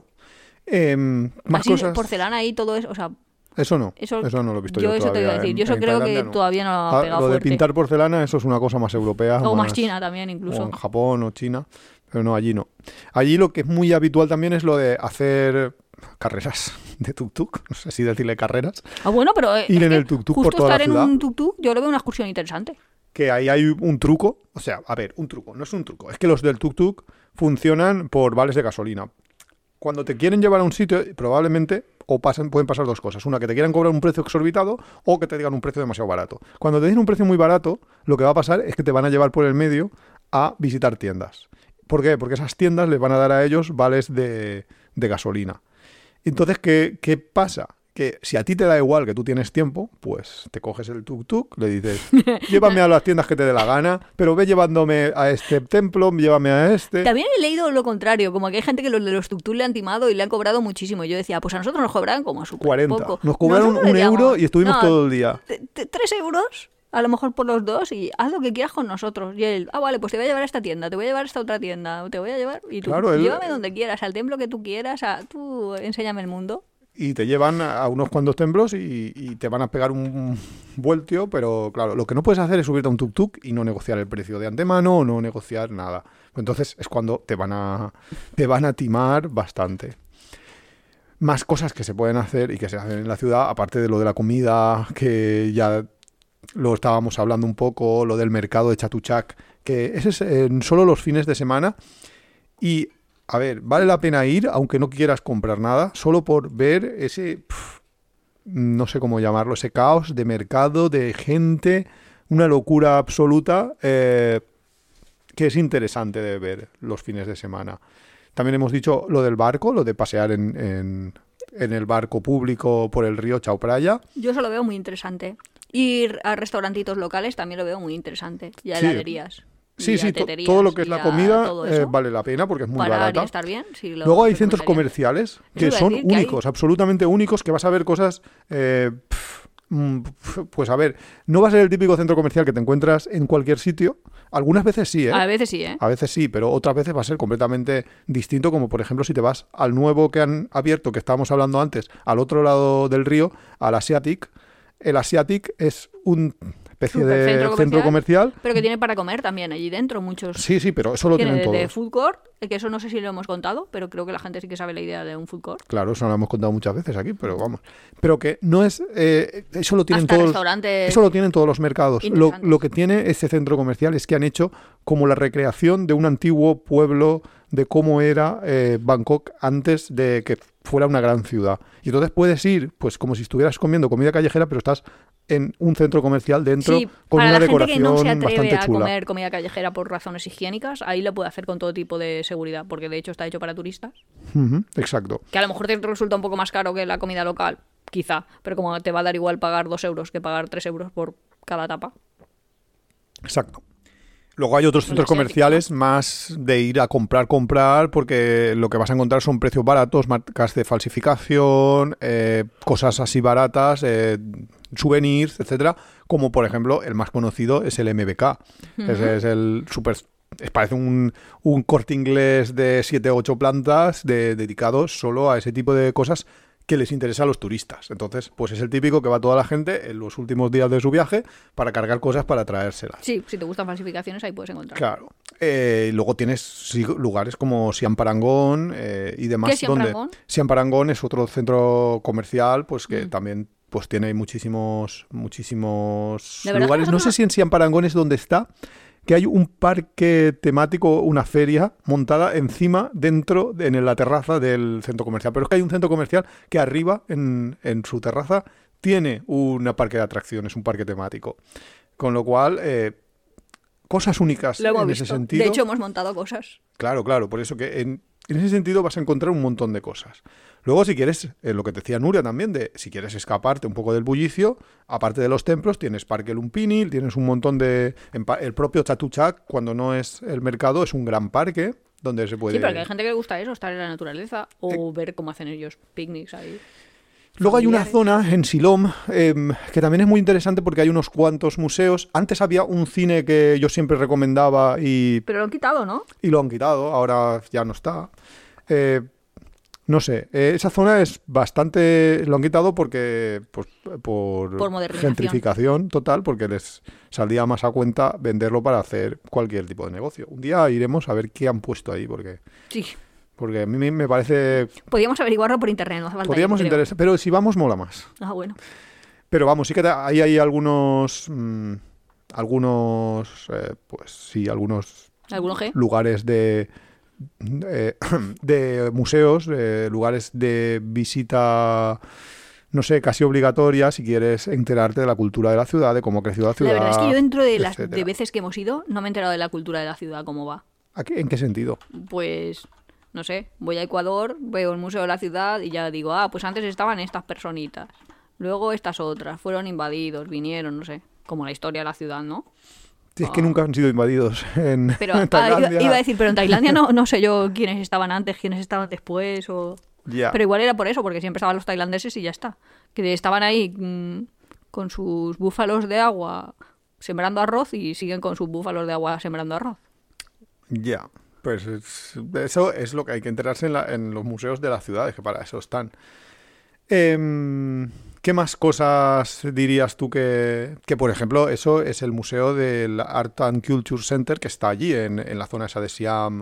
Más cosas. Porcelana y todo eso, o sea... Eso no lo he visto yo todavía. Eso te iba a decir. Yo eso creo que todavía no lo ha pegado Lo de fuerte. pintar porcelana, eso es una cosa más europea. O más china también, incluso. O en Japón o China. Pero no, allí no. Allí lo que es muy habitual también es lo de hacer carreras de tuk-tuk. No sé si decirle carreras. Bueno, pero ir en el tuk-tuk por toda la ciudad. Justo estar en un tuk-tuk, yo lo veo una excursión interesante. Que ahí hay un truco. O sea, a ver, un truco. No es un truco. Es que los del tuk-tuk funcionan por vales de gasolina. Cuando te quieren llevar a un sitio, probablemente pueden pasar dos cosas. Una, que te quieran cobrar un precio exorbitado, o que te digan un precio demasiado barato. Cuando te den un precio muy barato, lo que va a pasar es que te van a llevar por el medio a visitar tiendas. ¿Por qué? Porque esas tiendas les van a dar a ellos vales de gasolina. Entonces, ¿qué pasa? Que si a ti te da igual, que tú tienes tiempo, pues te coges el tuk-tuk, le dices, llévame a las tiendas que te dé la gana, pero ve llevándome a este templo, llévame a este. También he leído lo contrario, como que hay gente que los de los tuk-tuk le han timado y le han cobrado muchísimo. Y yo decía, pues a nosotros nos cobraban como a su 40. poco. Nos cobraron €1 y estuvimos todo el día. 3 euros, a lo mejor por los dos, y haz lo que quieras con nosotros. Y él, vale, pues te voy a llevar a esta tienda, te voy a llevar a esta otra tienda, te voy a llevar... Y tú, claro, llévame donde quieras, al templo que tú quieras, tú enséñame el mundo. Y te llevan a unos cuantos templos y te van a pegar un vueltio, pero claro, lo que no puedes hacer es subirte a un tuk-tuk y no negociar el precio de antemano o no negociar nada. Entonces es cuando te van a timar bastante. Más cosas que se pueden hacer y que se hacen en la ciudad, aparte de lo de la comida, que ya lo estábamos hablando un poco, lo del mercado de Chatuchak, que ese es solo los fines de semana. Y a ver, vale la pena ir, aunque no quieras comprar nada, solo por ver ese, no sé cómo llamarlo, ese caos de mercado, de gente, una locura absoluta, que es interesante de ver los fines de semana. También hemos dicho lo del barco, lo de pasear en el barco público por el río Chao Phraya. Yo eso lo veo muy interesante. Ir a restaurantitos locales también lo veo muy interesante, y a heladerías. Sí, todo lo que es la comida vale la pena porque es muy barata. Y estar bien, luego hay centros comerciales que son únicos, absolutamente únicos, que vas a ver cosas... pues a ver, no va a ser el típico centro comercial que te encuentras en cualquier sitio. Algunas veces sí, A veces sí, A veces sí, pero otras veces va a ser completamente distinto, como por ejemplo si te vas al nuevo que han abierto, que estábamos hablando antes, al otro lado del río, al Asiatic. El Asiatic es un... especie de centro comercial. Pero que tiene para comer también allí dentro, muchos. Sí, pero eso lo tienen todos. De food court, que eso no sé si lo hemos contado, pero creo que la gente sí que sabe la idea de un food court. Claro, eso lo hemos contado muchas veces aquí, pero vamos. Pero que no es... eso lo tienen hasta todos. Restaurantes. Eso lo tienen todos los mercados. Lo que tiene ese centro comercial es que han hecho como la recreación de un antiguo pueblo, de cómo era Bangkok antes de que fuera una gran ciudad. Y entonces puedes ir, pues como si estuvieras comiendo comida callejera, pero estás en un centro comercial dentro, con una decoración bastante chula. Para la gente que no se atreve a comer comida callejera por razones higiénicas, ahí lo puede hacer con todo tipo de seguridad, porque de hecho está hecho para turistas. Exacto. Que a lo mejor te resulta un poco más caro que la comida local, quizá, pero como te va a dar igual pagar 2 euros que pagar 3 euros por cada tapa. Exacto. Luego hay otros centros comerciales más de ir a comprar, porque lo que vas a encontrar son precios baratos, marcas de falsificación, cosas así baratas, souvenirs, etcétera, como por ejemplo el más conocido es el MBK. Ese es el super... Parece un Corte Inglés de 7 o 8 plantas dedicado solo a ese tipo de cosas que les interesa a los turistas. Entonces, pues es el típico que va toda la gente en los últimos días de su viaje para cargar cosas para traérselas. Sí, si te gustan falsificaciones, ahí puedes encontrar. Claro. Luego tienes lugares como Siam Parangón y demás. ¿Qué es Siam Parangón? Siam Parangón es otro centro comercial pues que también pues tiene muchísimos lugares. No sé si en Siam Parangón es donde está, que hay un parque temático, una feria montada dentro, en la terraza del centro comercial. Pero es que hay un centro comercial que arriba, en su terraza, tiene un parque de atracciones, un parque temático. Con lo cual, cosas únicas Lo hemos en visto. ese sentido. De hecho, hemos montado cosas. Claro, por eso que en ese sentido vas a encontrar un montón de cosas. Luego, si quieres, lo que te decía Nuria también, si quieres escaparte un poco del bullicio, aparte de los templos, tienes Parque Lumpini, tienes un montón de... El propio Chatuchak, cuando no es el mercado, es un gran parque donde se puede... Sí, pero hay gente que le gusta eso, estar en la naturaleza o ver cómo hacen ellos picnics ahí. Luego hay una zona en Silom que también es muy interesante porque hay unos cuantos museos. Antes había un cine que yo siempre recomendaba Pero lo han quitado, ¿no? y lo han quitado, ahora ya no está. No sé, esa zona es bastante... Lo han quitado porque por modernización. gentrificación total, porque les saldría más a cuenta venderlo para hacer cualquier tipo de negocio. Un día iremos a ver qué han puesto ahí, porque... Sí. Porque a mí me parece... Podríamos averiguarlo por internet, no hace falta. Podríamos interesar, pero si vamos mola más. Ah, bueno. Pero vamos, sí que ahí hay algunos... pues sí, algunos ¿Alguno qué? lugares de museos, lugares de visita, no sé, casi obligatoria si quieres enterarte de la cultura de la ciudad, de cómo ha crecido la ciudad. La verdad es que yo dentro de las etcétera. de veces que hemos ido no me he enterado de la cultura de la ciudad, cómo va. ¿En qué sentido? Pues, no sé, voy a Ecuador, veo el Museo de la Ciudad y ya digo, pues antes estaban estas personitas, luego estas otras, fueron invadidos, vinieron, no sé, como la historia de la ciudad, ¿no? Sí, es que nunca han sido invadidos en Tailandia. Iba a decir, pero en Tailandia no sé yo quiénes estaban antes, quiénes estaban después, Yeah. Pero igual era por eso, porque siempre estaban los tailandeses y ya está. Que estaban ahí con sus búfalos de agua sembrando arroz y siguen con sus búfalos de agua sembrando arroz. Ya, pues eso es lo que hay que enterarse en los museos de las ciudades, que para eso están. ¿Qué más cosas dirías tú que, por ejemplo, eso es el museo del Art and Culture Center que está allí, en la zona esa de Siam,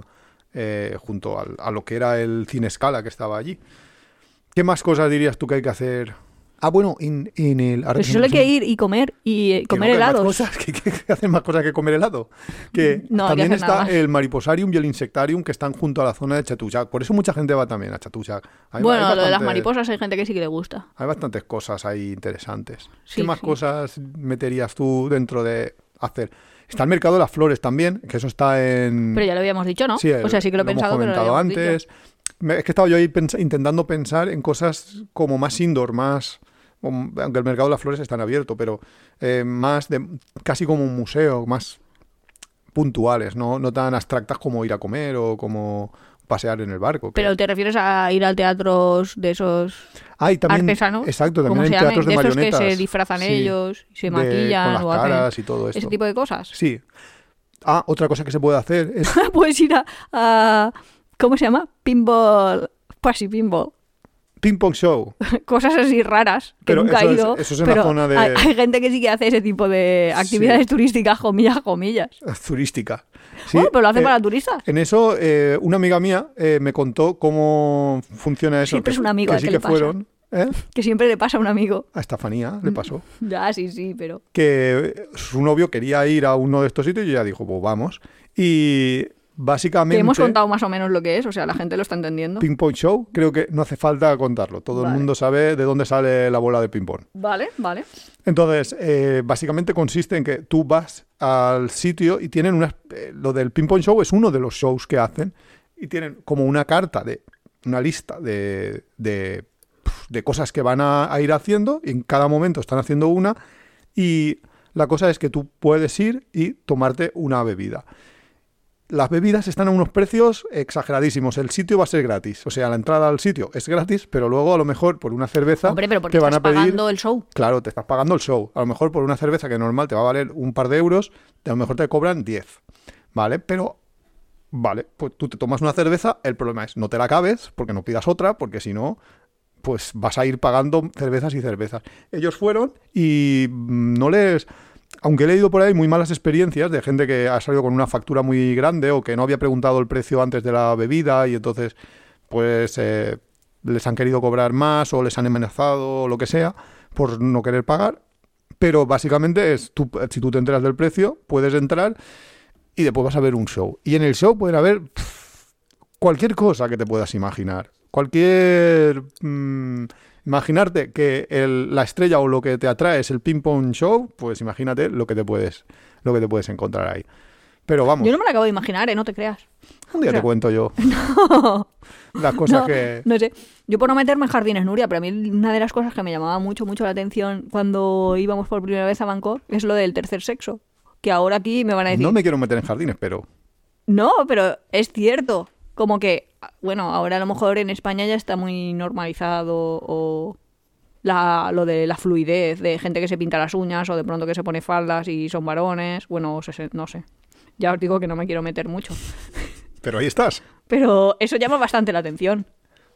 junto a lo que era el Cine Scala que estaba allí? ¿Qué más cosas dirías tú que hay que hacer? Ah, bueno, en el... Pero si solo hay que ir y comer que helados. Que hacen más cosas que comer helado. Que no, también que hacer está nada. el Mariposarium y el Insectarium que están junto a la zona de Chatuchak. Por eso mucha gente va también a Chatuchak. Bueno, lo de las mariposas hay gente que sí que le gusta. Hay bastantes cosas ahí interesantes. Sí, ¿Qué más cosas meterías tú dentro de hacer? Está el mercado de las flores también, que eso está en... Pero ya lo habíamos dicho, ¿no? Sí, o sea, sí que lo he pensado, hemos pero comentado lo habíamos antes. dicho. Es que estaba yo ahí intentando pensar en cosas como más indoor, más... Aunque el mercado de las flores está abierto, pero más casi como un museo, más puntuales, no tan abstractas como ir a comer o como pasear en el barco. Pero te refieres a ir a teatros de esos también, artesanos, exacto, también ¿cómo hay se teatros llaman? de Estos marionetas. que se disfrazan Sí, ellos, y se maquillan con o las hacen caras y todo esto. ese tipo de cosas. Sí. Otra cosa que se puede hacer es... Puedes ir a ¿cómo se llama? Pinball, pinball. Ping Pong Show. Cosas así raras que Pero nunca he ido. eso es en pero la zona de... hay gente que sí que hace ese tipo de actividades turísticas, comillas. Turística. Sí, Bueno, pero lo hacen para turistas. En eso, una amiga mía me contó cómo funciona eso. Siempre es un amigo que al sí que que le pasa. fueron. Que siempre le pasa a un amigo. A Estefanía le pasó. Ya, sí, pero... Que su novio quería ir a uno de estos sitios y ella dijo, pues vamos. Y básicamente... Que hemos contado más o menos lo que es, o sea, la gente lo está entendiendo. Ping Pong Show, creo que no hace falta contarlo. Todo el mundo sabe de dónde sale la bola de ping pong. Vale. Entonces, básicamente consiste en que tú vas al sitio y tienen lo del ping pong show es uno de los shows que hacen y tienen como una lista de cosas que van a ir haciendo y en cada momento están haciendo una y la cosa es que tú puedes ir y tomarte una bebida. Las bebidas están a unos precios exageradísimos. El sitio va a ser gratis. O sea, la entrada al sitio es gratis, pero luego a lo mejor por una cerveza... Hombre, pero porque te van estás a pedir... pagando el show. Claro, te estás pagando el show. A lo mejor por una cerveza que normal te va a valer un par de euros, a lo mejor te cobran 10. ¿Vale? Pero... Vale, pues tú te tomas una cerveza, el problema es no te la acabes, porque no pidas otra, porque si no, pues vas a ir pagando cervezas y cervezas. Ellos fueron y no les... Aunque he leído por ahí muy malas experiencias de gente que ha salido con una factura muy grande o que no había preguntado el precio antes de la bebida y entonces pues les han querido cobrar más o les han amenazado o lo que sea por no querer pagar. Pero básicamente si tú te enteras del precio, puedes entrar y después vas a ver un show. Y en el show pueden haber cualquier cosa que te puedas imaginar. Imaginarte que la estrella o lo que te atrae es el ping pong show, pues imagínate lo que te puedes encontrar ahí. Pero vamos. Yo no me la acabo de imaginar, no te creas. Un día te cuento yo. No. Las cosas que... No sé. Yo por no meterme en jardines, Nuria, pero a mí una de las cosas que me llamaba mucho la atención cuando íbamos por primera vez a Bangkok es lo del tercer sexo. Que ahora aquí me van a decir... No me quiero meter en jardines, pero... No, pero es cierto. Como que, bueno, ahora a lo mejor en España ya está muy normalizado o lo de la fluidez de gente que se pinta las uñas o de pronto que se pone faldas y son varones. Bueno, no sé. Ya os digo que no me quiero meter mucho. Pero ahí estás. Pero eso llama bastante la atención.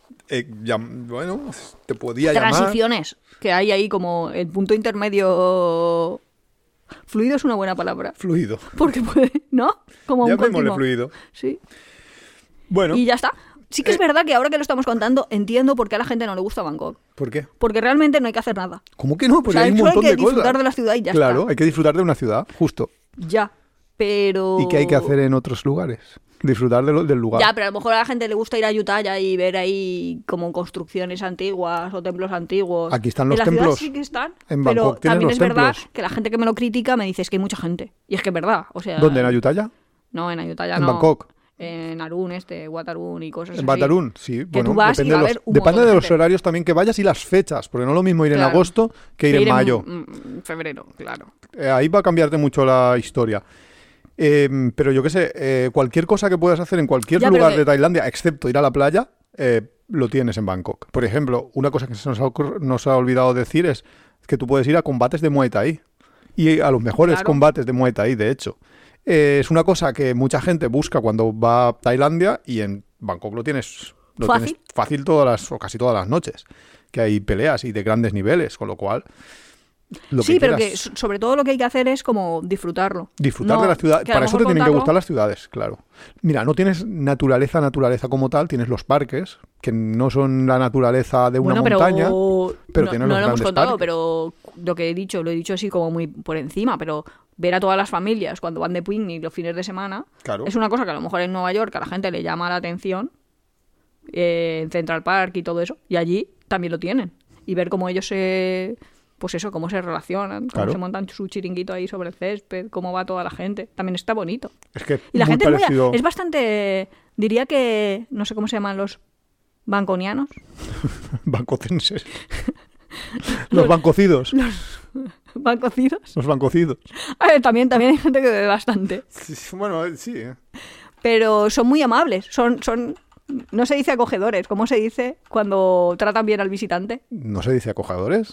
Bueno, te podía llamar... Transiciones, que hay ahí como el punto intermedio... Fluido es una buena palabra. Fluido. Porque puede, ¿no? Como un llamémosle fluido. Sí. Bueno. Y ya está. Sí que es verdad que ahora que lo estamos contando, entiendo por qué a la gente no le gusta Bangkok. ¿Por qué? Porque realmente no hay que hacer nada. ¿Cómo que no? Porque hay un montón de cosas. Hay que disfrutar de la ciudad y ya está. Claro, hay que disfrutar de una ciudad, justo. Ya, pero... ¿Y qué hay que hacer en otros lugares? Disfrutar del lugar. Ya, pero a lo mejor a la gente le gusta ir a Ayutthaya y ver ahí como construcciones antiguas o templos antiguos. Aquí están los en templos. La ciudad sí que están, en pero Bangkok tienen también los es verdad templos. que la gente que me lo critica me dice es que hay mucha gente. Y es que es verdad. O sea, ¿Dónde? ¿En Ayutthaya? No, en Ayutthaya ¿En no. Bangkok? En Arun, Watarun y cosas así. En Batarún, sí. Que Bueno, tú vas y va a haber un montón depende de los gente. horarios también que vayas y las fechas, porque no es lo mismo ir en Claro. agosto que ir en mayo. En febrero, claro. Ahí va a cambiarte mucho la historia. Pero yo qué sé, cualquier cosa que puedas hacer en cualquier Ya, lugar pero de Tailandia, excepto ir a la playa, lo tienes en Bangkok. Por ejemplo, una cosa que se nos ha olvidado decir es que tú puedes ir a combates de Muay Thai. Y a los mejores Claro. combates de Muay Thai, de hecho. Es una cosa que mucha gente busca cuando va a Tailandia y en Bangkok lo tienes fácil o casi todas las noches. Que hay peleas y de grandes niveles, con lo cual... Sí, pero que sobre todo lo que hay que hacer es como disfrutarlo. Disfrutar de la ciudad. Que a lo Para eso te mejor tienen que contarlo- gustar las ciudades, claro. Mira, no tienes naturaleza como tal, tienes los parques, que no son la naturaleza de una montaña, pero no, tienen no los lo hemos grandes contado, parques. pero lo que he dicho, lo he dicho así como muy por encima, pero ver a todas las familias cuando van de picnic los fines de semana Claro. es una cosa que a lo mejor en Nueva York a la gente le llama la atención, en Central Park y todo eso, y allí también lo tienen. Y ver cómo ellos cómo se relacionan, cómo Claro. se montan su chiringuito ahí sobre el césped, cómo va toda la gente. También está bonito. Es que Y la muy gente parecido... es bastante, diría que, no sé cómo se llaman los banconianos. Bancocenses. Los bancocidos. ¿Bancocidos? Los bancocidos. También hay gente que bebe bastante. Sí, bueno, sí. Pero son muy amables. Son, no se dice acogedores. ¿Cómo se dice cuando tratan bien al visitante? ¿No se dice acogedores?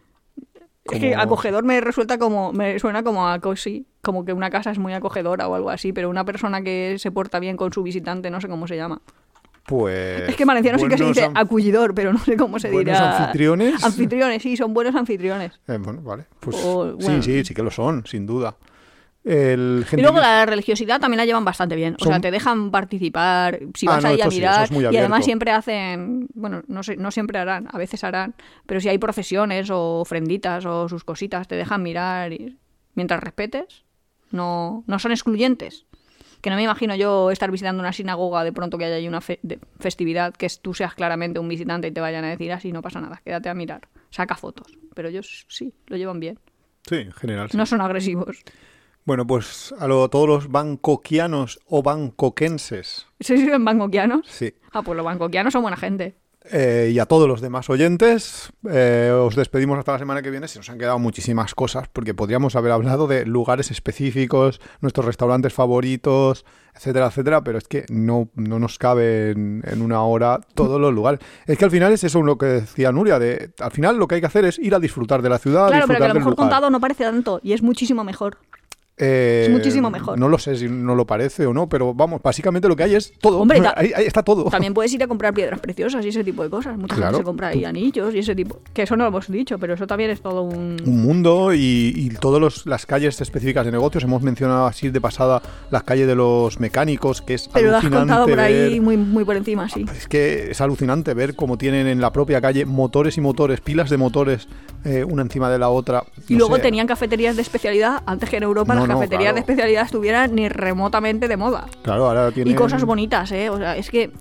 Es que acogedor me suena como a cozy, como que una casa es muy acogedora o algo así, pero una persona que se porta bien con su visitante no sé cómo se llama. Pues... Es que en valenciano sí que se dice acullidor, pero no sé cómo se ¿buenos dirá. anfitriones? Anfitriones, sí, son buenos anfitriones. Bueno, vale. Pues bueno. sí que lo son, sin duda. Y luego la religiosidad también la llevan bastante bien. O sea, te dejan participar, si vas ahí a mirar. Sí, y además siempre hacen, bueno, no siempre harán, a veces harán, pero si hay procesiones o ofrenditas o sus cositas, te dejan mirar y mientras respetes. No son excluyentes. Que no me imagino yo estar visitando una sinagoga de pronto que haya ahí una festividad, que tú seas claramente un visitante y te vayan a decir así, no pasa nada, quédate a mirar, saca fotos. Pero ellos sí, lo llevan bien. Sí, en general. Sí. No son agresivos. Bueno, pues todos los bancoquianos o bancoquenses. ¿Se viven bancoquianos? Sí. Pues los bancoquianos son buena gente. Y a todos los demás oyentes, os despedimos hasta la semana que viene. Se nos han quedado muchísimas cosas porque podríamos haber hablado de lugares específicos, nuestros restaurantes favoritos, etcétera, etcétera, pero es que no nos cabe en una hora todos los lugares. Es que al final es eso lo que decía Nuria, al final lo que hay que hacer es ir a disfrutar de la ciudad, claro, disfrutar pero que a lo mejor del lugar. contado no parece tanto y es muchísimo mejor. Es muchísimo mejor. No lo sé si no lo parece o no, pero vamos, básicamente lo que hay es todo. Hombre, ahí está todo. También puedes ir a comprar piedras preciosas y ese tipo de cosas. Mucha gente se compra ahí anillos y ese tipo. Que eso no lo hemos dicho, pero eso también es todo un mundo y todas las calles específicas de negocios. Hemos mencionado así de pasada las calles de los mecánicos, que es pero alucinante. Pero lo has contado por ahí ver... muy por encima, sí. Es que es alucinante ver cómo tienen en la propia calle motores y motores, pilas de motores, una encima de la otra. Y luego tenían cafeterías de especialidad, antes que en Europa las cafeterías de especialidad estuvieran ni remotamente de moda. Claro, ahora tienen... Y cosas bonitas, o sea, es que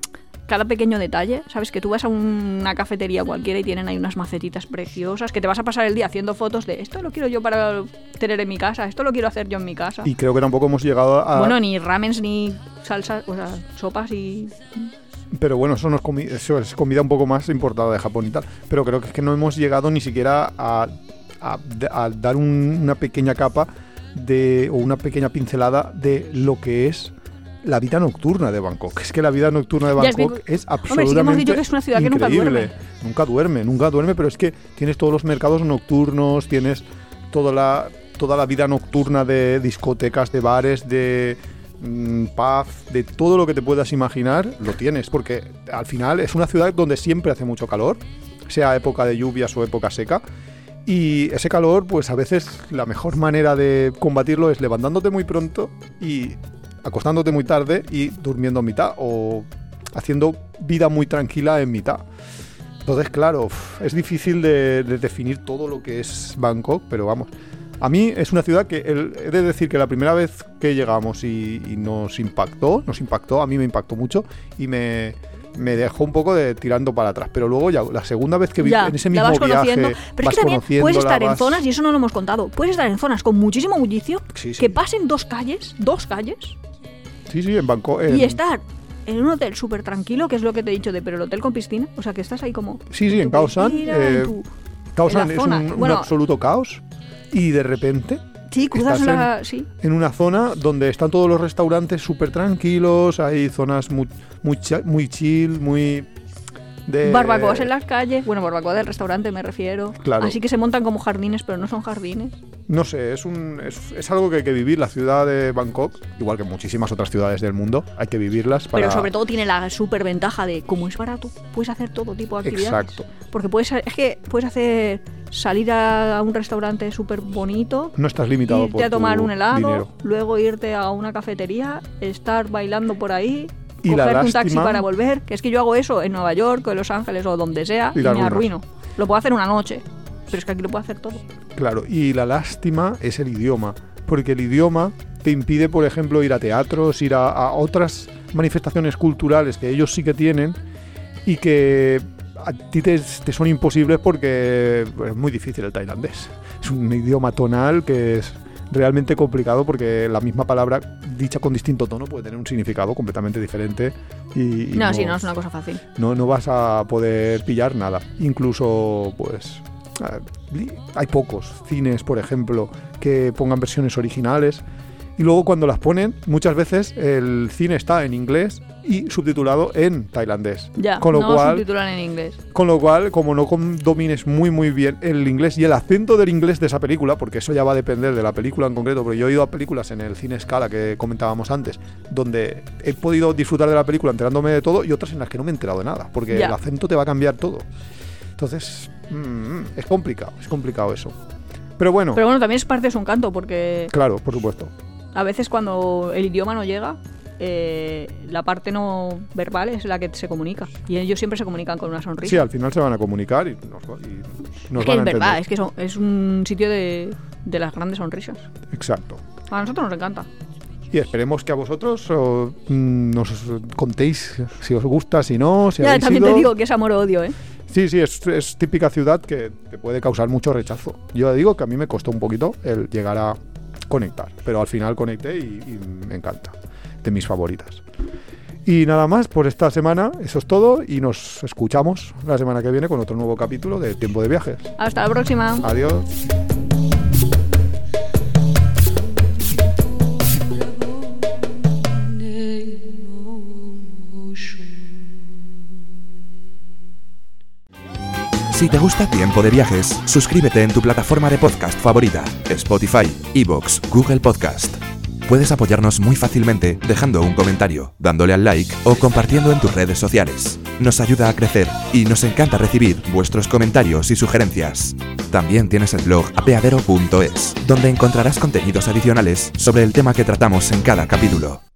cada pequeño detalle, ¿sabes? Que tú vas a una cafetería cualquiera y tienen ahí unas macetitas preciosas, que te vas a pasar el día haciendo fotos de esto lo quiero yo para tener en mi casa, esto lo quiero hacer yo en mi casa. Y creo que tampoco hemos llegado a... Bueno, ni ramens, ni salsas, o sea, sopas y... Pero bueno, eso es comida un poco más importada de Japón y tal. Pero creo que es que no hemos llegado ni siquiera a dar una pequeña capa o una pequeña pincelada de lo que es la vida nocturna de Bangkok. Es que la vida nocturna de Bangkok es absolutamente Hombre, sí que hemos dicho que es una ciudad increíble. que nunca duerme. Nunca duerme, pero es que tienes todos los mercados nocturnos, tienes toda la vida nocturna de discotecas, de bares, de pub, de todo lo que te puedas imaginar, lo tienes, porque al final es una ciudad donde siempre hace mucho calor, sea época de lluvias o época seca. Y ese calor, pues a veces la mejor manera de combatirlo es levantándote muy pronto y acostándote muy tarde y durmiendo a mitad o haciendo vida muy tranquila en mitad. Entonces, claro, es difícil de definir todo lo que es Bangkok, pero vamos. A mí es una ciudad que he de decir que la primera vez que llegamos y nos impactó, a mí me impactó mucho y me dejó un poco de tirando para atrás, pero luego ya la segunda vez que vi en ese mismo viaje pero es que también puedes estar en zonas, y eso no lo hemos contado, puedes estar en zonas con muchísimo bullicio, que pasen dos calles, sí, en Bangkok, y estar en un hotel súper tranquilo, que es lo que te he dicho pero el hotel con piscina, o sea que estás ahí como en Khao San. Khao San es un absoluto caos, y de repente cruzas en una zona donde están todos los restaurantes súper tranquilos, hay zonas muy chill, muy... barbacoas en las calles, barbacoa del restaurante me refiero, claro. Así que se montan como jardines, pero no son jardines. No sé, es algo que hay que vivir. La ciudad de Bangkok, igual que muchísimas otras ciudades del mundo, hay que vivirlas para... Pero sobre todo tiene la súper ventaja de, como es barato, puedes hacer todo tipo de actividades. Exacto. Porque puedes salir a un restaurante súper bonito, no estás limitado irte a tomar un helado, dinero. Luego irte a una cafetería, estar bailando por ahí, y coger un taxi para volver, que es que yo hago eso en Nueva York o en Los Ángeles o donde sea y me arruino. Lo puedo hacer una noche, pero es que aquí lo puedo hacer todo. Claro, y la lástima es el idioma, porque el idioma te impide, por ejemplo, ir a teatros, ir a otras manifestaciones culturales que ellos sí que tienen y que a ti te son imposibles porque es muy difícil el tailandés. Es un idioma tonal que es realmente complicado porque la misma palabra dicha con distinto tono puede tener un significado completamente diferente y no es una cosa fácil. No vas a poder pillar nada. Incluso, pues, hay pocos cines, por ejemplo, que pongan versiones originales y luego cuando las ponen, muchas veces el cine está en inglés y subtitulado en tailandés. Subtitulan en inglés. Con lo cual, como no domines muy bien el inglés y el acento del inglés de esa película, porque eso ya va a depender de la película en concreto, porque yo he ido a películas en el cine Scala que comentábamos antes, donde he podido disfrutar de la película enterándome de todo y otras en las que no me he enterado de nada, porque el acento te va a cambiar todo. Entonces, es complicado eso. Pero bueno, también es parte de su encanto, porque... Claro, por supuesto. A veces cuando el idioma no llega, la parte no verbal es la que se comunica. Y ellos siempre se comunican con una sonrisa. Sí, al final se van a comunicar y nos es que es verdad, es que es un sitio de las grandes sonrisas. Exacto. A nosotros nos encanta. Y esperemos que a vosotros nos contéis si os gusta, si no, si habéis también ido. Te digo que es amor o odio, ¿eh? Sí, es típica ciudad que te puede causar mucho rechazo. Yo digo que a mí me costó un poquito el llegar a conectar, pero al final conecté y me encanta, de mis favoritas. Y nada más por esta semana, eso es todo y nos escuchamos la semana que viene con otro nuevo capítulo de Tiempo de Viajes. Hasta la próxima. Adiós. Si te gusta Tiempo de Viajes, suscríbete en tu plataforma de podcast favorita, Spotify, iVoox, Google Podcast. Puedes apoyarnos muy fácilmente dejando un comentario, dándole al like o compartiendo en tus redes sociales. Nos ayuda a crecer y nos encanta recibir vuestros comentarios y sugerencias. También tienes el blog apeadero.es, donde encontrarás contenidos adicionales sobre el tema que tratamos en cada capítulo.